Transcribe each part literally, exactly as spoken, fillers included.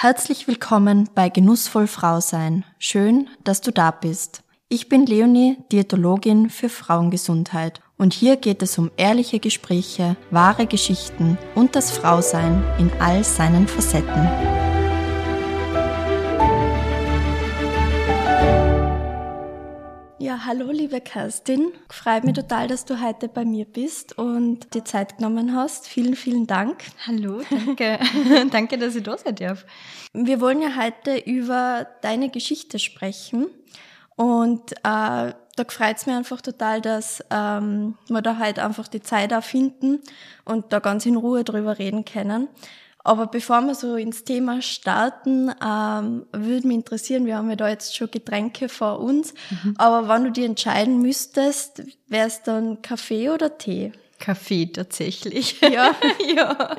Herzlich willkommen bei Genussvoll Frau sein. Schön, dass du da bist. Ich bin Leonie, Diätologin für Frauengesundheit. Und hier geht es um ehrliche Gespräche, wahre Geschichten und das Frausein in all seinen Facetten. Ja, hallo liebe Kerstin. Freut mich total, dass du heute bei mir bist und dir Zeit genommen hast. Vielen, vielen Dank. Hallo, danke. Danke, dass ich da sein darf. Wir wollen ja heute über deine Geschichte sprechen und äh, da freut es mich einfach total, dass ähm, wir da heute einfach die Zeit auch finden und da ganz in Ruhe drüber reden können. Aber bevor wir so ins Thema starten, ähm, würde mich interessieren, wir haben ja da jetzt schon Getränke vor uns, mhm. aber wenn du dir entscheiden müsstest, wäre es dann Kaffee oder Tee? Kaffee tatsächlich. Ja? Ja.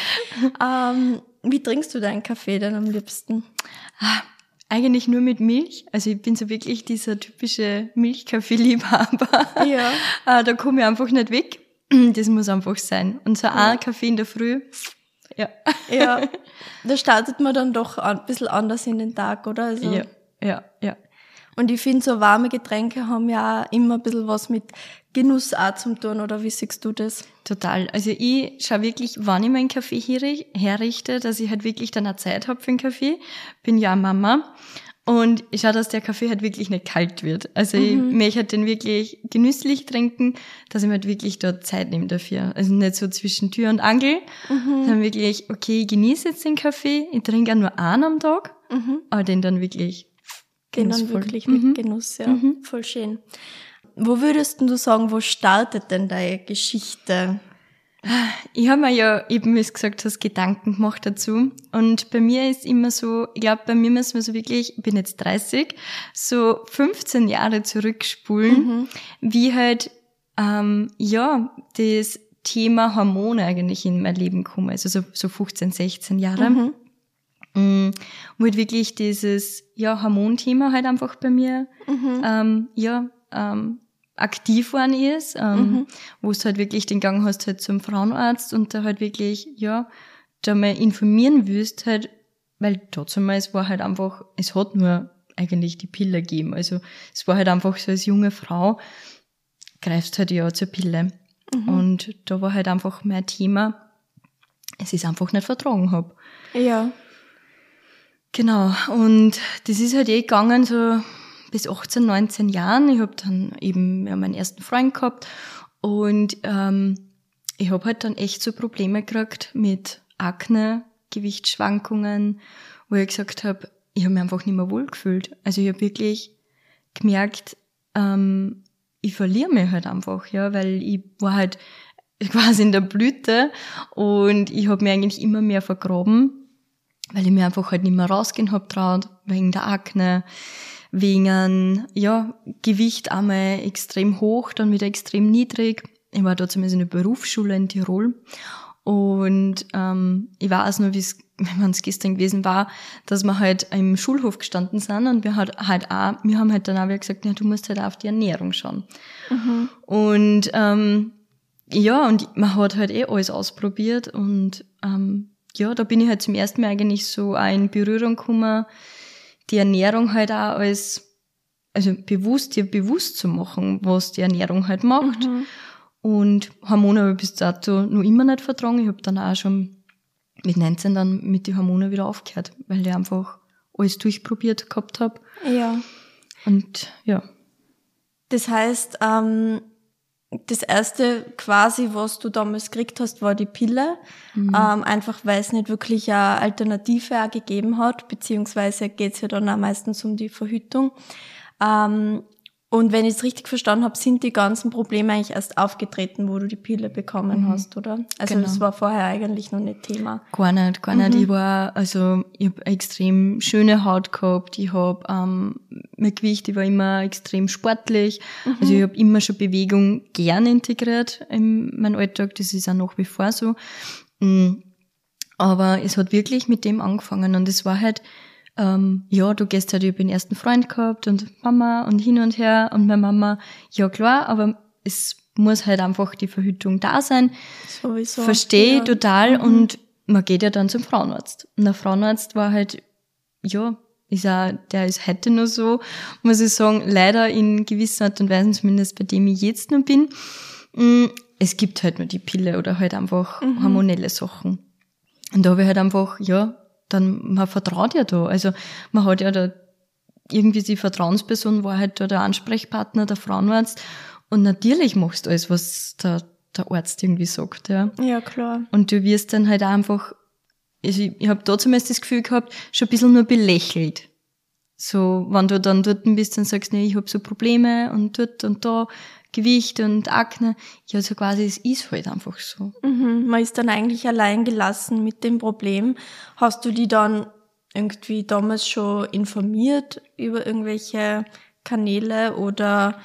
ähm, wie trinkst du deinen Kaffee denn am liebsten? Ah, eigentlich nur mit Milch. Also ich bin so wirklich dieser typische Milchkaffee-Liebhaber. Ja. äh, da komme ich einfach nicht weg. Das muss einfach sein. Und so ja. ein Kaffee in der Früh, ja. Ja, da startet man dann doch ein bisschen anders in den Tag, oder? Also, ja, ja, ja. Und ich finde, so warme Getränke haben ja auch immer ein bisschen was mit Genuss auch zu tun, oder wie siehst du das? Total. Also ich schaue wirklich, wann ich meinen Kaffee herrichte, dass ich halt wirklich dann auch Zeit habe für den Kaffee. Bin ja Mama. Und ich schaue, dass der Kaffee halt wirklich nicht kalt wird. Also mhm. ich möchte halt den wirklich genüsslich trinken, dass ich mir halt wirklich dort Zeit nehme dafür. Also nicht so zwischen Tür und Angel, mhm. sondern wirklich, okay, ich genieße jetzt den Kaffee, ich trinke auch nur einen am Tag, mhm. aber den dann wirklich Den genussvoll. dann wirklich mhm. mit Genuss, ja. Mhm. Voll schön. Wo würdest du sagen, wo startet denn deine Geschichte? Ich habe mir ja eben, wie du gesagt hast, Gedanken gemacht dazu. Und bei mir ist immer so, ich glaube, bei mir müssen wir so wirklich, ich bin jetzt dreißig, so fünfzehn Jahre zurückspulen, mhm. wie halt, ähm, ja, das Thema Hormone eigentlich in mein Leben kommen. Also so, so fünfzehn, sechzehn Jahre. Mhm. Mhm. Wo halt wirklich dieses, ja, Hormonthema halt einfach bei mir, mhm. ähm, ja, ähm, aktiv worden ist, ähm, mhm. wo du halt wirklich den Gang hast halt zum Frauenarzt und da halt wirklich, ja, da mal informieren willst halt, weil damals war halt einfach, es hat nur eigentlich die Pille gegeben, also es war halt einfach so, als junge Frau greifst halt ja zur Pille mhm. und da war halt einfach mein Thema, es ist einfach nicht vertragen hab. Ja. Genau, und das ist halt eh gegangen so bis achtzehn, neunzehn Jahren. Ich habe dann eben ja, meinen ersten Freund gehabt und ähm, ich habe halt dann echt so Probleme gekriegt mit Akne, Gewichtsschwankungen, wo ich gesagt habe, ich habe mich einfach nicht mehr wohlgefühlt. Also ich habe wirklich gemerkt, ähm, ich verliere mich halt einfach, ja, weil ich war halt quasi in der Blüte und ich habe mich eigentlich immer mehr vergraben, weil ich mir einfach halt nicht mehr rausgehen hab traut, wegen der Akne, wegen, ja, Gewicht einmal extrem hoch, dann wieder extrem niedrig. Ich war da zumindest in der Berufsschule in Tirol und ähm, ich weiß nur, wie es, wenn es gestern gewesen war, dass wir halt im Schulhof gestanden sind und wir halt halt auch, wir haben halt dann auch wieder gesagt, ja, du musst halt auch auf die Ernährung schauen. Mhm. Und ähm, ja, und man hat halt eh alles ausprobiert und ähm, ja, da bin ich halt zum ersten Mal eigentlich so auch in Berührung gekommen, die Ernährung halt auch als, also bewusst, dir bewusst zu machen, was die Ernährung halt macht. Mhm. Und Hormone habe ich bis dato noch immer nicht vertragen. Ich habe dann auch schon mit neunzehn dann mit den Hormonen wieder aufgehört, weil ich einfach alles durchprobiert gehabt habe. Ja. Und ja. Das heißt, ähm, das erste quasi, was du damals gekriegt hast, war die Pille. Mhm. Ähm, einfach weil es nicht wirklich eine Alternative auch gegeben hat, beziehungsweise geht's ja dann auch meistens um die Verhütung. Ähm, und wenn ich es richtig verstanden habe, sind die ganzen Probleme eigentlich erst aufgetreten, wo du die Pille bekommen mhm. hast, oder? Also genau. Das war vorher eigentlich noch nicht Thema. Gar nicht, gar nicht. Mhm. Ich war, also ich habe extrem schöne Haut gehabt. Ich habe ähm, mein Gewicht, ich war immer extrem sportlich. Mhm. Also ich habe immer schon Bewegung gern integriert in meinen Alltag. Das ist auch nach wie vor so. Aber es hat wirklich mit dem angefangen und es war halt, Ähm, ja, du gehst halt, ich hab den ersten Freund gehabt und Mama und hin und her und meine Mama, ja klar, aber es muss halt einfach die Verhütung da sein. Sowieso. Verstehe ja. total mhm. und man geht ja dann zum Frauenarzt. Und der Frauenarzt war halt, ja, ist auch, der ist heute noch so, muss ich sagen, leider in gewisser Art und Weise, zumindest bei dem ich jetzt noch bin. Es gibt halt nur die Pille oder halt einfach mhm. hormonelle Sachen. Und da habe ich halt einfach, ja, dann, man vertraut ja da. Also, man hat ja da irgendwie die Vertrauensperson, war halt da der Ansprechpartner, der Frauenarzt. Und natürlich machst du alles, was der, der Arzt irgendwie sagt, ja. Ja, klar. Und du wirst dann halt auch einfach, also ich, ich habe da zumindest das Gefühl gehabt, schon ein bisschen nur belächelt. So, wenn du dann dort bist, dann sagst du, nee, ich habe so Probleme und dort und da, Gewicht und Akne. Ja, so quasi, es ist halt einfach so. Mhm, man ist dann eigentlich allein gelassen mit dem Problem. Hast du die dann irgendwie damals schon informiert über irgendwelche Kanäle oder?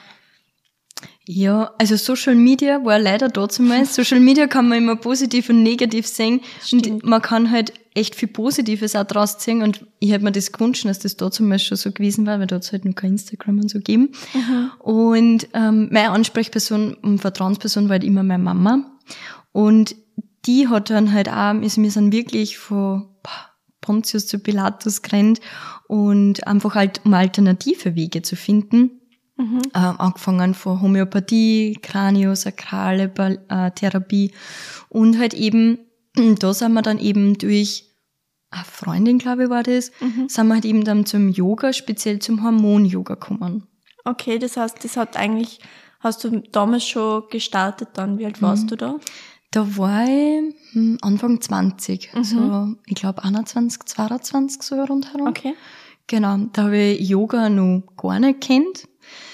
Ja, also Social Media war leider da zumindest. Social Media kann man immer positiv und negativ sehen. Stimmt. Und man kann halt echt viel Positives auch draus ziehen. Und ich hätte mir das gewünscht, dass das da zum Beispiel so gewesen war, weil da hat es halt noch kein Instagram und so gegeben. Mhm. Und ähm, meine Ansprechperson und Vertrauensperson war halt immer meine Mama. Und die hat dann halt auch, also wir sind wirklich von Pontius zu Pilatus gerannt und einfach halt um alternative Wege zu finden. Mhm. Äh, angefangen von Homöopathie, Kraniosakrale äh, Therapie und halt eben, da sind wir dann eben durch eine Freundin, glaube ich, war das, mhm. sind wir halt eben dann zum Yoga, speziell zum Hormon-Yoga gekommen. Okay, das heißt, das hat eigentlich, hast du damals schon gestartet dann, wie alt warst mhm. du da? Da war ich hm, Anfang zwanzig, mhm. so ich glaube einundzwanzig, zweiundzwanzig so rundherum. Okay. Genau, da habe ich Yoga noch gar nicht kennt.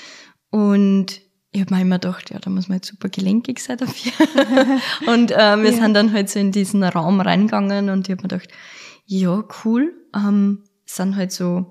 Und ich habe mir immer gedacht, ja, da muss man jetzt super gelenkig sein dafür. Und äh, wir ja. sind dann halt so in diesen Raum reingegangen und ich habe mir gedacht, ja, cool. Ähm, es sind halt so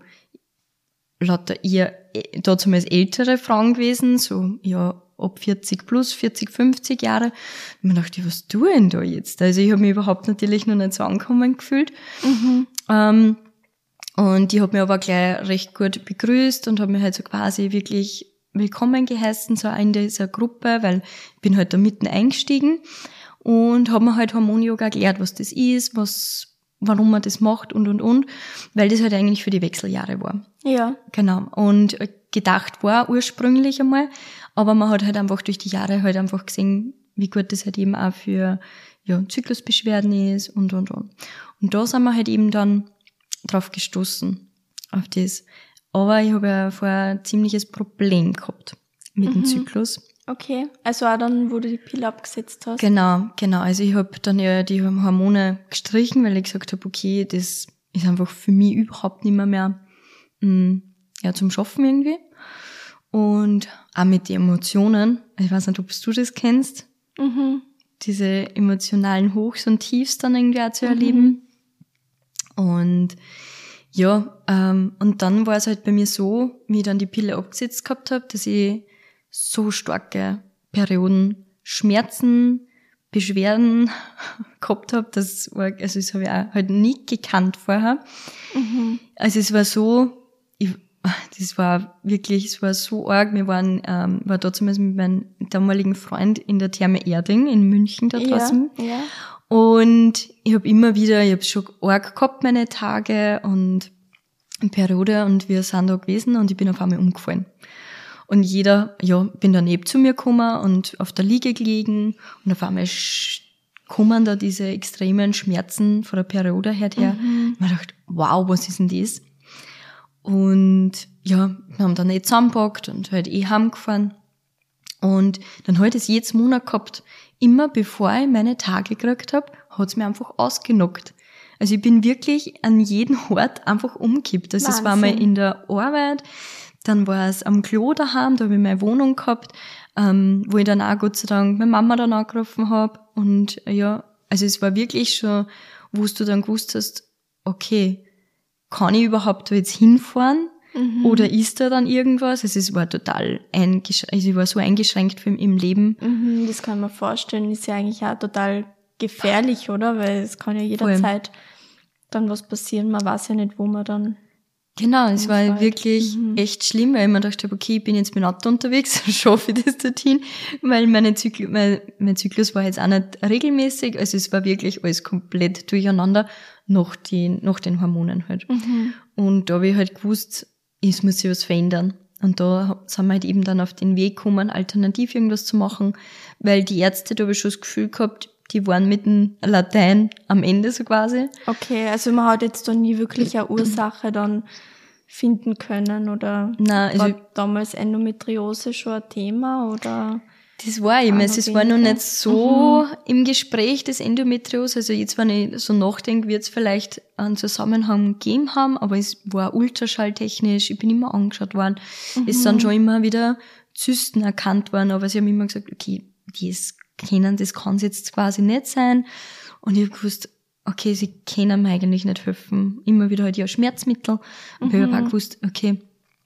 lauter eher, da zumindest ältere Frauen gewesen, so ja ab vierzig plus, vierzig, fünfzig Jahre. Und ich dachte, was tue ich denn da jetzt? Also ich habe mich überhaupt natürlich noch nicht so angekommen gefühlt. Mhm. Ähm, und die hat mich aber gleich recht gut begrüßt und hat mich halt so quasi wirklich willkommen geheißen, so in dieser Gruppe, weil ich bin halt da mitten eingestiegen und habe mir halt Hormon-Yoga erklärt, was das ist, was, warum man das macht und, und, und, weil das halt eigentlich für die Wechseljahre war. Ja. Genau. Und gedacht war ursprünglich einmal, aber man hat halt einfach durch die Jahre halt einfach gesehen, wie gut das halt eben auch für, ja, Zyklusbeschwerden ist und, und, und. Und da sind wir halt eben dann drauf gestoßen, auf das. Aber ich habe ja vorher ein ziemliches Problem gehabt mit mhm. dem Zyklus. Okay, also auch dann, wo du die Pille abgesetzt hast? Genau, genau. Also ich habe dann ja die Hormone gestrichen, weil ich gesagt habe, okay, das ist einfach für mich überhaupt nicht mehr, mehr mh, ja, zum Schaffen irgendwie. Und auch mit den Emotionen. Ich weiß nicht, ob du das kennst. Mhm. Diese emotionalen Hochs und Tiefs dann irgendwie auch zu erleben. Mhm. Und ja, ähm, und dann war es halt bei mir so, wie ich dann die Pille abgesetzt gehabt habe, dass ich so starke Perioden, Schmerzen, Beschwerden gehabt habe. Das war, also das habe ich auch halt nie gekannt vorher. Mhm. Also es war so, ich, das war wirklich, es war so arg. Wir waren, ähm, war da zumindest mit meinem damaligen Freund in der Therme Erding in München da draußen. Ja, ja. Und ich habe immer wieder, ich habe schon arg gehabt meine Tage und eine Periode und wir sind da gewesen und ich bin auf einmal umgefallen. Und jeder, ja, bin dann eben zu mir gekommen und auf der Liege gelegen und auf einmal kommen da diese extremen Schmerzen von der Periode her. Mhm. Ich habe gedacht, wow, was ist denn das? Und ja, wir haben dann eh zusammengepackt und halt eh heimgefahren. Und dann halt es jedes Monat gehabt. Immer bevor ich meine Tage gekriegt habe, hat es mir einfach ausgenockt. Also ich bin wirklich an jeden Ort einfach umgekippt. Also Wahnsinn. Es war mal in der Arbeit, dann war es am Klo daheim, da habe ich meine Wohnung gehabt, ähm, wo ich dann auch Gott sei Dank meine Mama dann angerufen habe. Und ja, also es war wirklich schon, wo du dann gewusst hast, okay, kann ich überhaupt da jetzt hinfahren? Mhm. Oder ist da dann irgendwas? Also es war total eingeschränkt, also ich war so eingeschränkt für, im Leben. Mhm, das kann man vorstellen, ist ja eigentlich auch total gefährlich, oder? Weil es kann ja jederzeit dann was passieren, man weiß ja nicht, wo man dann... Genau, es war Unfall. wirklich Mhm. echt schlimm, weil ich mir dachte, okay, ich bin jetzt mit dem Auto unterwegs, schaffe ich das dorthin, weil meine Zykl- mein, mein Zyklus war jetzt auch nicht regelmäßig, also es war wirklich alles komplett durcheinander, nach den, nach den Hormonen halt. Mhm. Und da habe ich halt gewusst, es muss sich was verändern. Und da sind wir halt eben dann auf den Weg gekommen, alternativ irgendwas zu machen, weil die Ärzte, da habe ich schon das Gefühl gehabt, die waren mit dem Latein am Ende so quasi. Okay, also man hat jetzt da nie wirklich eine Ursache dann finden können oder Nein, also war damals Endometriose schon ein Thema oder? das war eben, Auch also noch es war noch weniger. nicht so mhm. im Gespräch, das Endometriose. Also jetzt, wenn ich so nachdenke, wird es vielleicht einen Zusammenhang gegeben haben, aber es war ultraschalltechnisch, ich bin immer angeschaut worden. Mhm. Es sind schon immer wieder Zysten erkannt worden, aber sie haben immer gesagt, okay, das kennen, das kann es jetzt quasi nicht sein. Und ich habe gewusst, okay, sie können mir eigentlich nicht helfen. Immer wieder halt ja Schmerzmittel. Und mhm. ich habe auch gewusst, okay,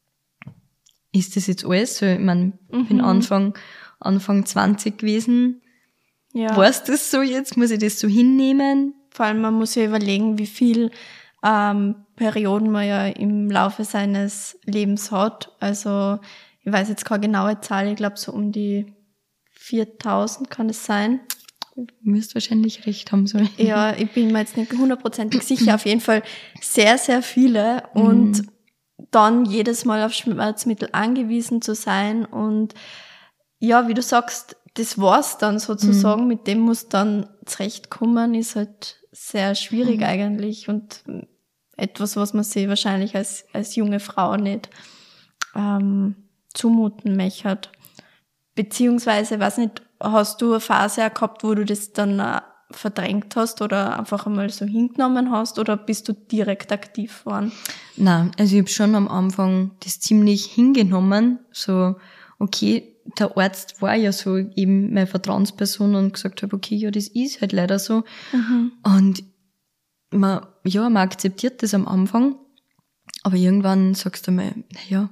ist das jetzt alles? So, ich meine, ich mhm. bin Anfang Anfang zwanzig gewesen. Ja. War es das so jetzt? Muss ich das so hinnehmen? Vor allem, man muss ja überlegen, wie viel ähm, Perioden man ja im Laufe seines Lebens hat. Also, ich weiß jetzt keine genaue Zahl, ich glaube so um die viertausend kann es sein. Du müsst wahrscheinlich recht haben sollen. Ja, ich bin mir jetzt nicht hundertprozentig sicher. Auf jeden Fall sehr, sehr viele. Und mhm. dann jedes Mal auf Schmerzmittel angewiesen zu sein und ja, wie du sagst, das war's dann sozusagen, mhm. mit dem muss dann zurechtkommen, ist halt sehr schwierig mhm. eigentlich und etwas, was man sich wahrscheinlich als, als junge Frau nicht ähm, zumuten möchte. Beziehungsweise, weiß nicht, hast du eine Phase auch gehabt, wo du das dann äh, verdrängt hast oder einfach einmal so hingenommen hast oder bist du direkt aktiv geworden? Nein, also ich habe schon am Anfang das ziemlich hingenommen, so okay, der Arzt war ja so eben meine Vertrauensperson und gesagt habe, okay, ja, das ist halt leider so. Mhm. Und man, ja, man akzeptiert das am Anfang, aber irgendwann sagst du mal, naja,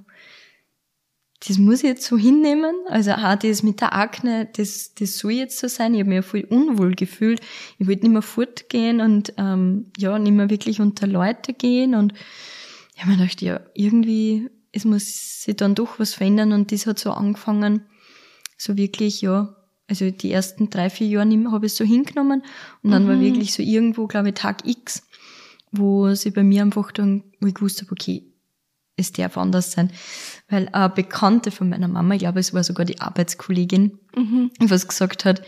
das muss ich jetzt so hinnehmen. Also auch das mit der Akne, das, das soll jetzt so sein. Ich habe mich ja voll unwohl gefühlt. Ich wollte nicht mehr fortgehen und ähm, ja, nicht mehr wirklich unter Leute gehen. Und ich habe mir gedacht, ja, irgendwie, es muss sich dann doch was verändern. Und das hat so angefangen, so wirklich, ja, also die ersten drei, vier Jahre habe ich es so hingenommen. Und dann mhm. war wirklich so irgendwo, glaube ich, Tag X, wo sie bei mir einfach dann, wo ich gewusst habe, okay, es darf anders sein. Weil eine Bekannte von meiner Mama, ich glaube, es war sogar die Arbeitskollegin, mhm. was gesagt hat,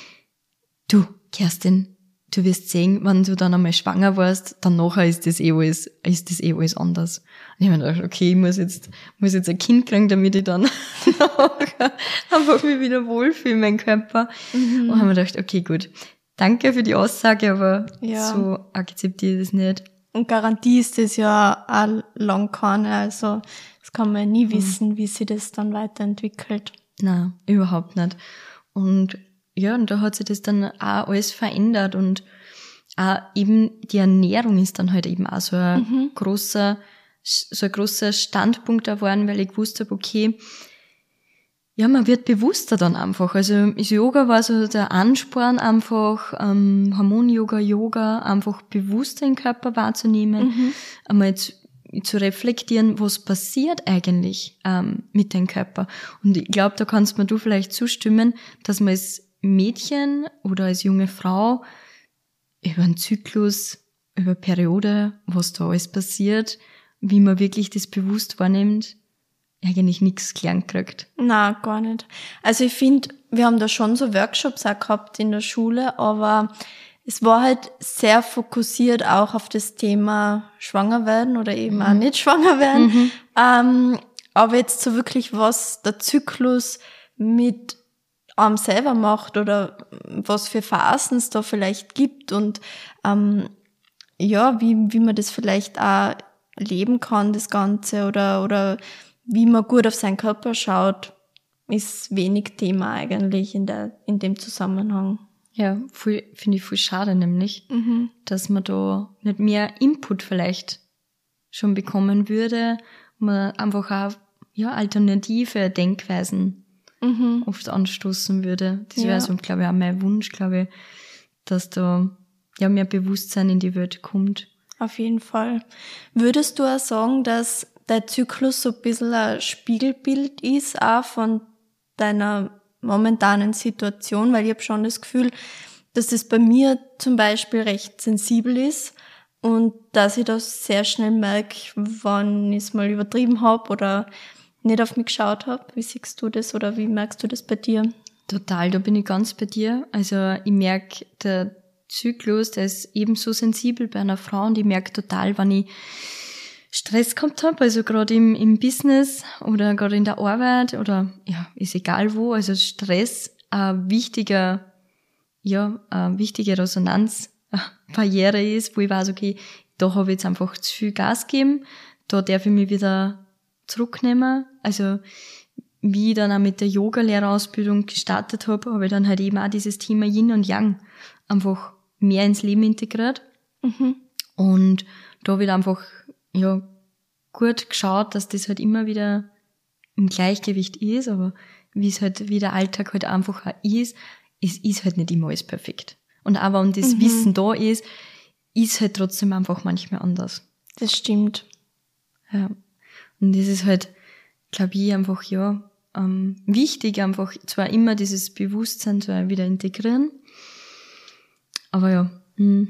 du, Kerstin, du wirst sehen, wenn du dann einmal schwanger warst, dann nachher ist das eh alles, ist das eh alles anders. Und ich habe mir gedacht, okay, ich muss jetzt, muss jetzt ein Kind kriegen, damit ich dann nachher einfach mich wieder wohlfühle in meinem Körper. Mhm. Und habe mir gedacht, okay, gut, danke für die Aussage, aber ja. so akzeptiere ich das nicht. Und Garantie ist das ja auch lang keine, also das kann man ja nie wissen, mhm. wie sich das dann weiterentwickelt. Nein, überhaupt nicht. Und ja, und da hat sich das dann auch alles verändert und auch eben die Ernährung ist dann halt eben auch so ein mhm. großer, so ein großer Standpunkt geworden, weil ich gewusst habe, okay, ja, man wird bewusster dann einfach. Also das Yoga war so der Ansporn einfach, ähm, Hormon-Yoga, Yoga, einfach bewusster den Körper wahrzunehmen, mhm. einmal zu, zu reflektieren, was passiert eigentlich ähm, mit dem Körper. Und ich glaube, da kannst mir du vielleicht zustimmen, dass man als Mädchen oder als junge Frau über einen Zyklus, über Periode, was da alles passiert, wie man wirklich das bewusst wahrnimmt, eigentlich nichts gelernt kriegt. Na, gar nicht. Also ich finde, wir haben da schon so Workshops auch gehabt in der Schule, aber es war halt sehr fokussiert auch auf das Thema schwanger werden oder eben mhm. auch nicht schwanger werden. Mhm. Ähm, aber jetzt so wirklich, was der Zyklus mit einem selber macht oder was für Phasen es da vielleicht gibt und ähm, ja, wie wie man das vielleicht auch leben kann, das Ganze, oder oder wie man gut auf seinen Körper schaut, ist wenig Thema eigentlich in der in dem Zusammenhang. Ja, finde ich voll schade nämlich, mhm. dass man da nicht mehr Input vielleicht schon bekommen würde, man einfach auch ja alternative Denkweisen mhm. oft anstoßen würde. Das wäre ja. so, glaube ich, auch mein Wunsch, glaube ich, dass da ja mehr Bewusstsein in die Welt kommt. Auf jeden Fall. Würdest du auch sagen, dass dein Zyklus so ein bisschen ein Spiegelbild ist, auch von deiner momentanen Situation? Weil ich habe schon das Gefühl, dass das bei mir zum Beispiel recht sensibel ist und dass ich das sehr schnell merke, wann ich es mal übertrieben habe oder nicht auf mich geschaut habe. Wie siehst du das oder wie merkst du das bei dir? Total, da bin ich ganz bei dir. Also ich merke, der Zyklus, der ist ebenso sensibel bei einer Frau und ich merke total, wenn ich Stress gehabt habe, also gerade im, im Business oder gerade in der Arbeit oder ja, ist egal wo, also Stress ein wichtiger, ja, eine wichtige Resonanzbarriere ist, wo ich weiß, okay, da habe ich jetzt einfach zu viel Gas gegeben, da darf ich mich wieder zurücknehmen. Also wie ich dann auch mit der Yoga-Lehrerausbildung gestartet habe, habe ich dann halt eben auch dieses Thema Yin und Yang einfach mehr ins Leben integriert. Mhm. Und da habe ich einfach, ja, gut geschaut, dass das halt immer wieder im Gleichgewicht ist, aber wie es halt, wie der Alltag halt einfach auch ist, es ist halt nicht immer alles perfekt. Und auch wenn das Mhm. Wissen da ist, ist halt trotzdem einfach manchmal anders. Das stimmt. Ja. Und das ist halt, glaube ich, einfach, ja, ähm, wichtig, einfach zwar immer dieses Bewusstsein zwar wieder integrieren, aber ja. Mh.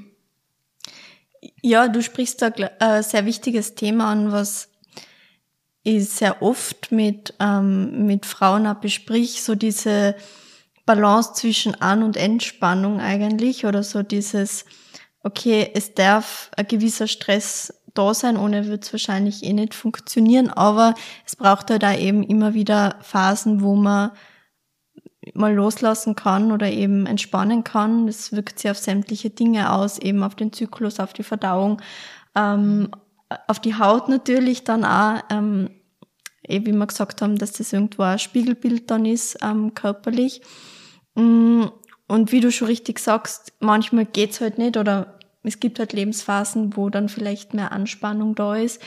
Ja, du sprichst da ein sehr wichtiges Thema an, was ich sehr oft mit, ähm, mit Frauen auch besprich, so diese Balance zwischen An- und Entspannung eigentlich oder so dieses, okay, es darf ein gewisser Stress da sein, ohne wird es wahrscheinlich eh nicht funktionieren, aber es braucht halt auch eben immer wieder Phasen, wo man mal loslassen kann oder eben entspannen kann. Das wirkt sich auf sämtliche Dinge aus, eben auf den Zyklus, auf die Verdauung, ähm, auf die Haut natürlich dann auch, ähm, eben wie wir gesagt haben, dass das irgendwo ein Spiegelbild dann ist, ähm, körperlich. Und wie du schon richtig sagst, manchmal geht's halt nicht oder es gibt halt Lebensphasen, wo dann vielleicht mehr Anspannung da ist.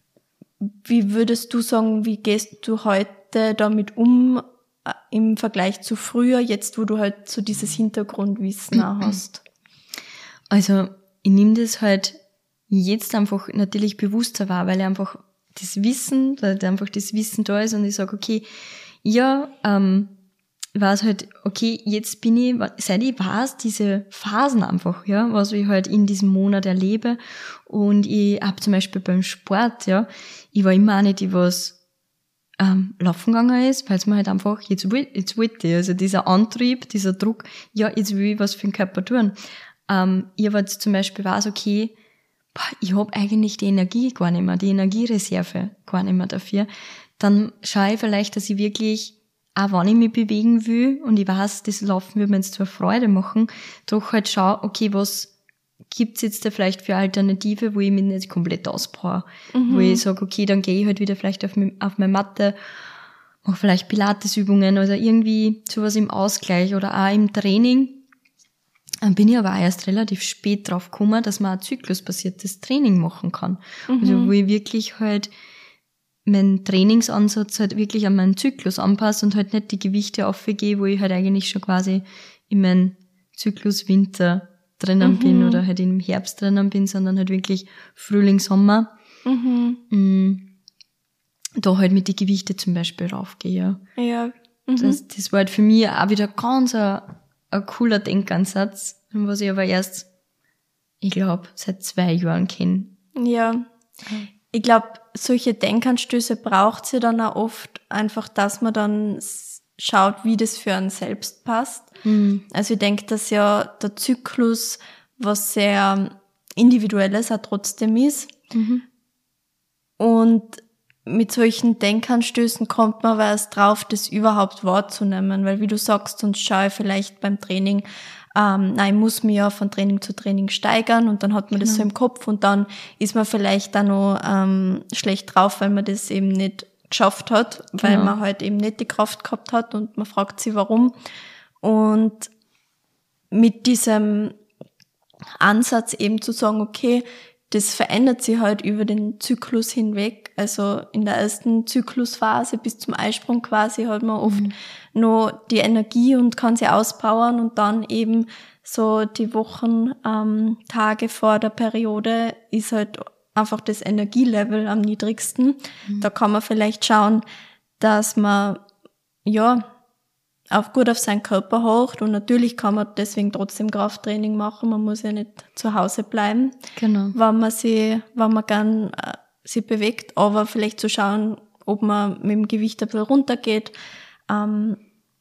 Wie würdest du sagen, wie gehst du heute damit um, im Vergleich zu früher, jetzt wo du halt so dieses Hintergrundwissen auch hast? Also ich nehme das halt jetzt einfach natürlich bewusster wahr, weil ich einfach das Wissen, weil einfach das Wissen da ist und ich sage, okay, ja, ähm, ich weiß halt, okay, jetzt bin ich, seit ich weiß, diese Phasen einfach, ja, was ich halt in diesem Monat erlebe und ich hab zum Beispiel beim Sport, ja, ich war immer auch nicht, die was ähm, laufen gegangen ist, weil es mir halt einfach, jetzt will, jetzt wollte ich, also dieser Antrieb, dieser Druck, ja, jetzt will ich was für den Körper tun. Ähm, ich aber jetzt zum Beispiel weiß, okay, boah, ich hab eigentlich die Energie gar nicht mehr, die Energiereserve gar nicht mehr dafür, dann schaue ich vielleicht, dass ich wirklich, auch wenn ich mich bewegen will und ich weiß, das Laufen wird mir jetzt zwar Freude machen, doch halt schaue, okay, was gibt's jetzt da vielleicht für Alternative, wo ich mich nicht komplett auspowere, mhm. wo ich sage, okay, dann gehe ich halt wieder vielleicht auf, mein, auf meine Matte, mache vielleicht Pilatesübungen oder irgendwie sowas im Ausgleich oder auch im Training. Dann bin ich aber auch erst relativ spät drauf gekommen, dass man ein zyklusbasiertes Training machen kann. Mhm. Also wo ich wirklich halt meinen Trainingsansatz halt wirklich an meinen Zyklus anpasse und halt nicht die Gewichte aufgehe, wo ich halt eigentlich schon quasi in meinem Zyklus Winter drinnen mhm. bin oder halt im Herbst drinnen bin, sondern halt wirklich Frühling, Sommer. Mhm. Da halt mit die Gewichte zum Beispiel raufgehe. Ja. Ja. Mhm. Das, das war halt für mich auch wieder ganz ein, ein cooler Denkansatz, was ich aber erst, ich glaube, seit zwei Jahren kenne. Ja. Ich glaube, solche Denkanstöße braucht sie dann auch oft einfach, dass man dann schaut, wie das für einen selbst passt. Mhm. Also ich denke, dass ja der Zyklus was sehr Individuelles auch trotzdem ist. Mhm. Und mit solchen Denkanstößen kommt man aber erst drauf, das überhaupt wahrzunehmen. Weil wie du sagst, sonst schaue ich vielleicht beim Training, ähm, nein, ich muss mich ja von Training zu Training steigern und dann hat man genau. das so im Kopf und dann ist man vielleicht auch noch ähm, schlecht drauf, weil man das eben nicht geschafft hat, weil genau. man halt eben nicht die Kraft gehabt hat und man fragt sich, warum. Und mit diesem Ansatz eben zu sagen, okay, das verändert sich halt über den Zyklus hinweg. Also in der ersten Zyklusphase bis zum Eisprung quasi hat man oft mhm. noch die Energie und kann sie auspowern und dann eben so die Wochen, ähm, Tage vor der Periode ist halt einfach das Energielevel am niedrigsten. Mhm. Da kann man vielleicht schauen, dass man, ja, auch gut auf seinen Körper hört und natürlich kann man deswegen trotzdem Krafttraining machen. Man muss ja nicht zu Hause bleiben, genau. wenn man sie, wenn man gern äh, sie bewegt, aber vielleicht zu schauen, ob man mit dem Gewicht ein bisschen runtergeht, ähm,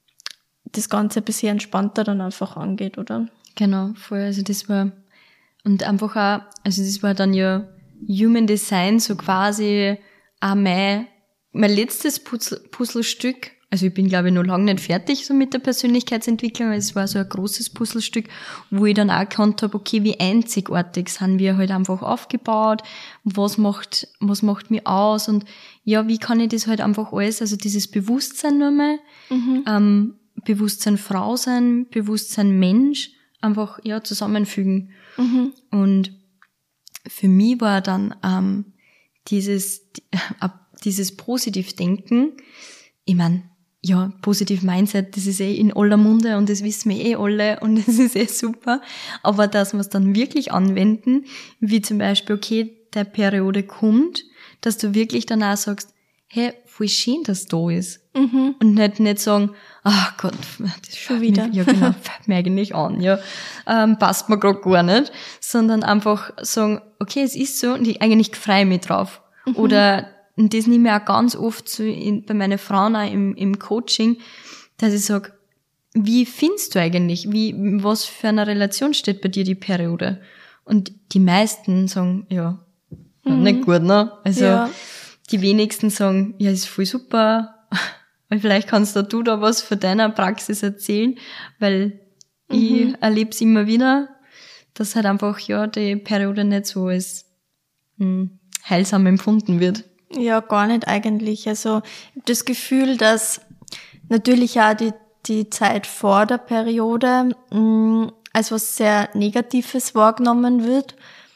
das Ganze ein bisschen entspannter dann einfach angeht, oder? Genau, voll. Also das war, und einfach auch, also das war dann ja Human Design, so quasi auch mein, mein letztes Puzzle, Puzzlestück. Also ich bin, glaube ich, noch lange nicht fertig so mit der Persönlichkeitsentwicklung, weil es war so ein großes Puzzlestück, wo ich dann auch erkannt habe, okay, wie einzigartig sind wir halt einfach aufgebaut, was macht, was macht mich aus und ja, wie kann ich das halt einfach alles, also dieses Bewusstsein nochmal, mhm. ähm, Bewusstsein Frau sein, Bewusstsein Mensch, einfach, ja, zusammenfügen. Mhm. Und für mich war dann ähm, dieses, äh, dieses Positivdenken, ich mein, ja, positiv Mindset, das ist eh in aller Munde und das wissen wir eh alle und das ist eh super. Aber dass wir es dann wirklich anwenden, wie zum Beispiel, okay, der Periode kommt, dass du wirklich danach sagst, hey, voll schön, dass da ist. Mhm. Und nicht, nicht sagen, ach Gott, das schon wieder. Ja, genau, fällt mir eigentlich an, ja. Ähm, passt mir gerade gar nicht. Sondern einfach sagen, okay, es ist so und ich eigentlich freue mich drauf. Mhm. Oder, und das nehme ich auch ganz oft so in, bei meinen Frauen auch im, im Coaching, dass ich sage, wie findest du eigentlich, wie, was für eine Relation steht bei dir die Periode? Und die meisten sagen, ja, mhm. nicht gut, ne? Also, ja. Die wenigsten sagen, ja, ist voll super, weil vielleicht kannst du da was von deiner Praxis erzählen, weil mhm. ich erlebe es immer wieder, dass halt einfach, ja, die Periode nicht so als mh, heilsam empfunden wird. Ja, gar nicht eigentlich. Also ich habe das Gefühl, dass natürlich auch die, die Zeit vor der Periode mh, als was sehr Negatives wahrgenommen wird.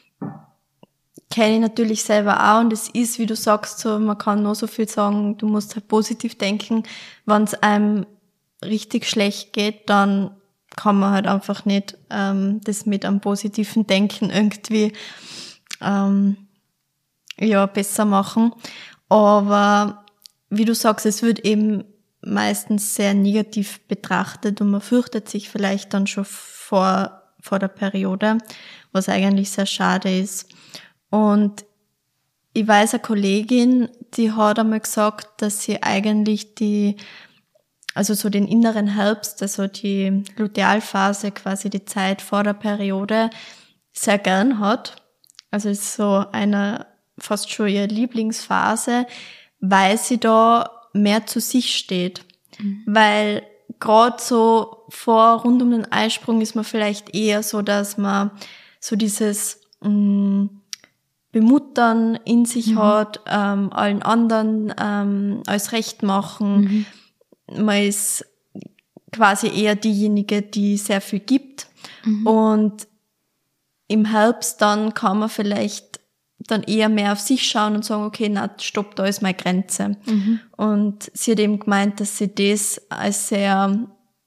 Kenne ich natürlich selber auch und es ist, wie du sagst, so, man kann nur so viel sagen, du musst halt positiv denken. Wenn es einem richtig schlecht geht, dann kann man halt einfach nicht ähm, das mit einem positiven Denken irgendwie ähm, ja besser machen. Aber wie du sagst, es wird eben meistens sehr negativ betrachtet und man fürchtet sich vielleicht dann schon vor vor der Periode, was eigentlich sehr schade ist. Und ich weiß, eine Kollegin, die hat einmal gesagt, dass sie eigentlich die, also so den inneren Herbst, also die Lutealphase, quasi die Zeit vor der Periode, sehr gern hat. Also es ist so eine, fast schon ihre Lieblingsphase, weil sie da mehr zu sich steht. Mhm. Weil gerade so vor, rund um den Eisprung ist man vielleicht eher so, dass man so dieses, mh, Bemuttern in sich mhm. hat, ähm, allen anderen ähm, alles recht machen. Mhm. Man ist quasi eher diejenige, die sehr viel gibt. Mhm. Und im Herbst dann kann man vielleicht dann eher mehr auf sich schauen und sagen, okay, na, stopp, da ist meine Grenze. Mhm. Und sie hat eben gemeint, dass sie das als sehr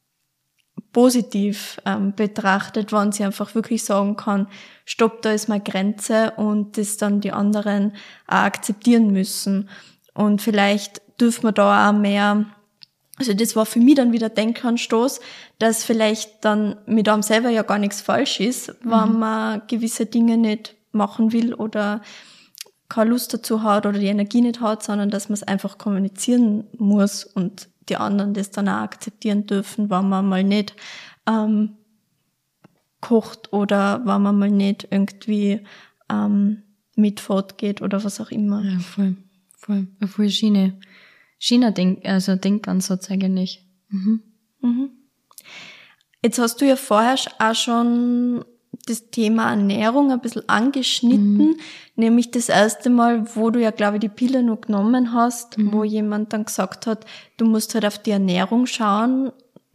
positiv ähm, betrachtet, wenn sie einfach wirklich sagen kann, stopp, da ist meine Grenze und das dann die anderen auch akzeptieren müssen. Und vielleicht dürfen wir da auch mehr, also das war für mich dann wieder Denkanstoß, dass vielleicht dann mit einem selber ja gar nichts falsch ist, mhm. wenn man gewisse Dinge nicht machen will oder keine Lust dazu hat oder die Energie nicht hat, sondern dass man es einfach kommunizieren muss und die anderen das dann auch akzeptieren dürfen, wenn man mal nicht ähm, kocht oder wenn man mal nicht irgendwie ähm, mit fortgeht oder was auch immer. Ja, voll, voll, voll schöne, schöner Denk, also Denkansatz eigentlich. Mhm. Mhm. Jetzt hast du ja vorher auch schon das Thema Ernährung ein bisschen angeschnitten, mhm. nämlich das erste Mal, wo du ja, glaube ich, die Pille noch genommen hast, mhm. wo jemand dann gesagt hat, du musst halt auf die Ernährung schauen.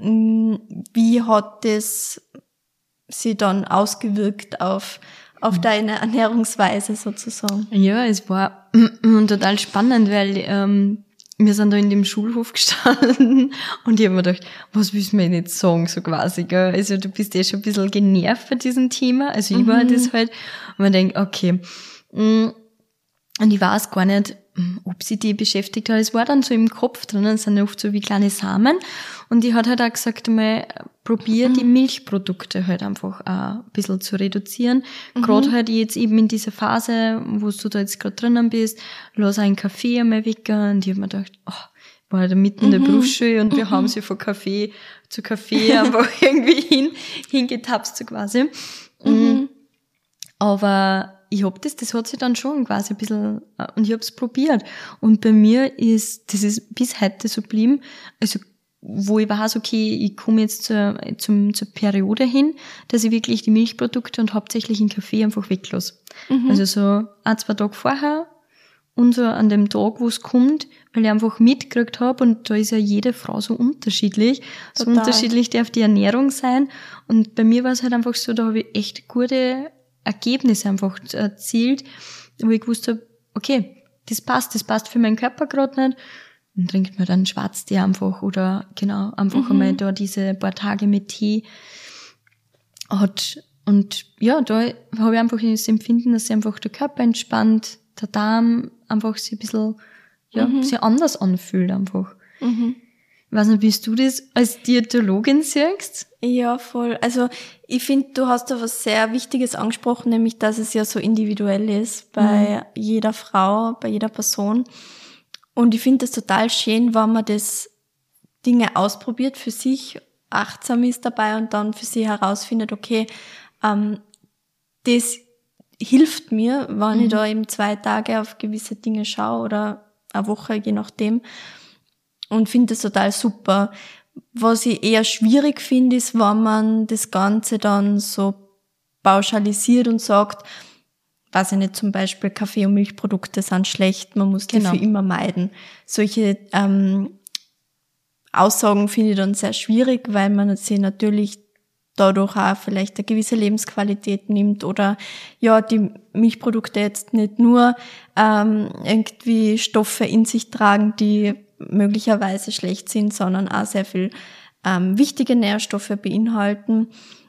Wie hat das sie dann ausgewirkt auf, auf mhm. deine Ernährungsweise sozusagen? Ja, es war total spannend, weil ähm, wir sind da in dem Schulhof gestanden und ich habe mir gedacht, was willst du mir jetzt sagen, so quasi, gell? Also du bist eh schon ein bisschen genervt bei diesem Thema, also ich war Mhm. das halt, und man denkt, okay, und ich weiß gar nicht, ob sie die beschäftigt hat. Es war dann so im Kopf drin, es sind ja oft so wie kleine Samen. Und die hat halt auch gesagt, mal, probier die Milchprodukte halt einfach auch ein bisschen zu reduzieren. Mhm. Gerade halt jetzt eben in dieser Phase, wo du da jetzt gerade drinnen bist, lass einen Kaffee einmal weg. Und ich hab mir gedacht, oh, war da mitten in der Mhm. Berufsschule und wir Mhm. haben sie von Kaffee zu Kaffee einfach irgendwie hin, hingetapst so quasi. Mhm. Aber ich hab das, das hat sich dann schon quasi ein bisschen, und ich hab's probiert. Und bei mir ist, das ist bis heute so geblieben, also, wo ich weiß, okay, ich komme jetzt zur, zum, zur Periode hin, dass ich wirklich die Milchprodukte und hauptsächlich den Kaffee einfach weglasse. Mhm. Also so ein, zwei Tage vorher und so an dem Tag, wo es kommt, weil ich einfach mitgekriegt habe, und da ist ja jede Frau so unterschiedlich, so Total. unterschiedlich darf die Ernährung sein. Und bei mir war es halt einfach so, da habe ich echt gute Ergebnisse einfach erzielt, wo ich gewusst habe, okay, das passt, das passt für meinen Körper gerade nicht. Dann trinkt man dann Schwarztee einfach oder genau, einfach Mhm. einmal da diese paar Tage mit Tee hat. Und ja, da habe ich einfach das Empfinden, dass sich einfach der Körper entspannt, der Darm einfach sich ein bisschen, ja, Mhm. sich anders anfühlt einfach. Mhm. Ich weiß nicht, wie du das als Diätologin siehst? Ja, voll. Also ich finde, du hast da was sehr Wichtiges angesprochen, nämlich, dass es ja so individuell ist bei mhm. jeder Frau, bei jeder Person. Und ich finde es total schön, wenn man das Dinge ausprobiert für sich, achtsam ist dabei und dann für sich herausfindet, okay, ähm, das hilft mir, wenn mhm. ich da eben zwei Tage auf gewisse Dinge schaue oder eine Woche, je nachdem. Und finde das total super. Was ich eher schwierig finde, ist, wenn man das Ganze dann so pauschalisiert und sagt, weiß ich nicht, zum Beispiel Kaffee- und Milchprodukte sind schlecht, man muss die Genau. für immer meiden. Solche ähm, Aussagen finde ich dann sehr schwierig, weil man sich natürlich dadurch auch vielleicht eine gewisse Lebensqualität nimmt oder ja, die Milchprodukte jetzt nicht nur ähm, irgendwie Stoffe in sich tragen, die möglicherweise schlecht sind, sondern auch sehr viel ähm, wichtige Nährstoffe beinhalten.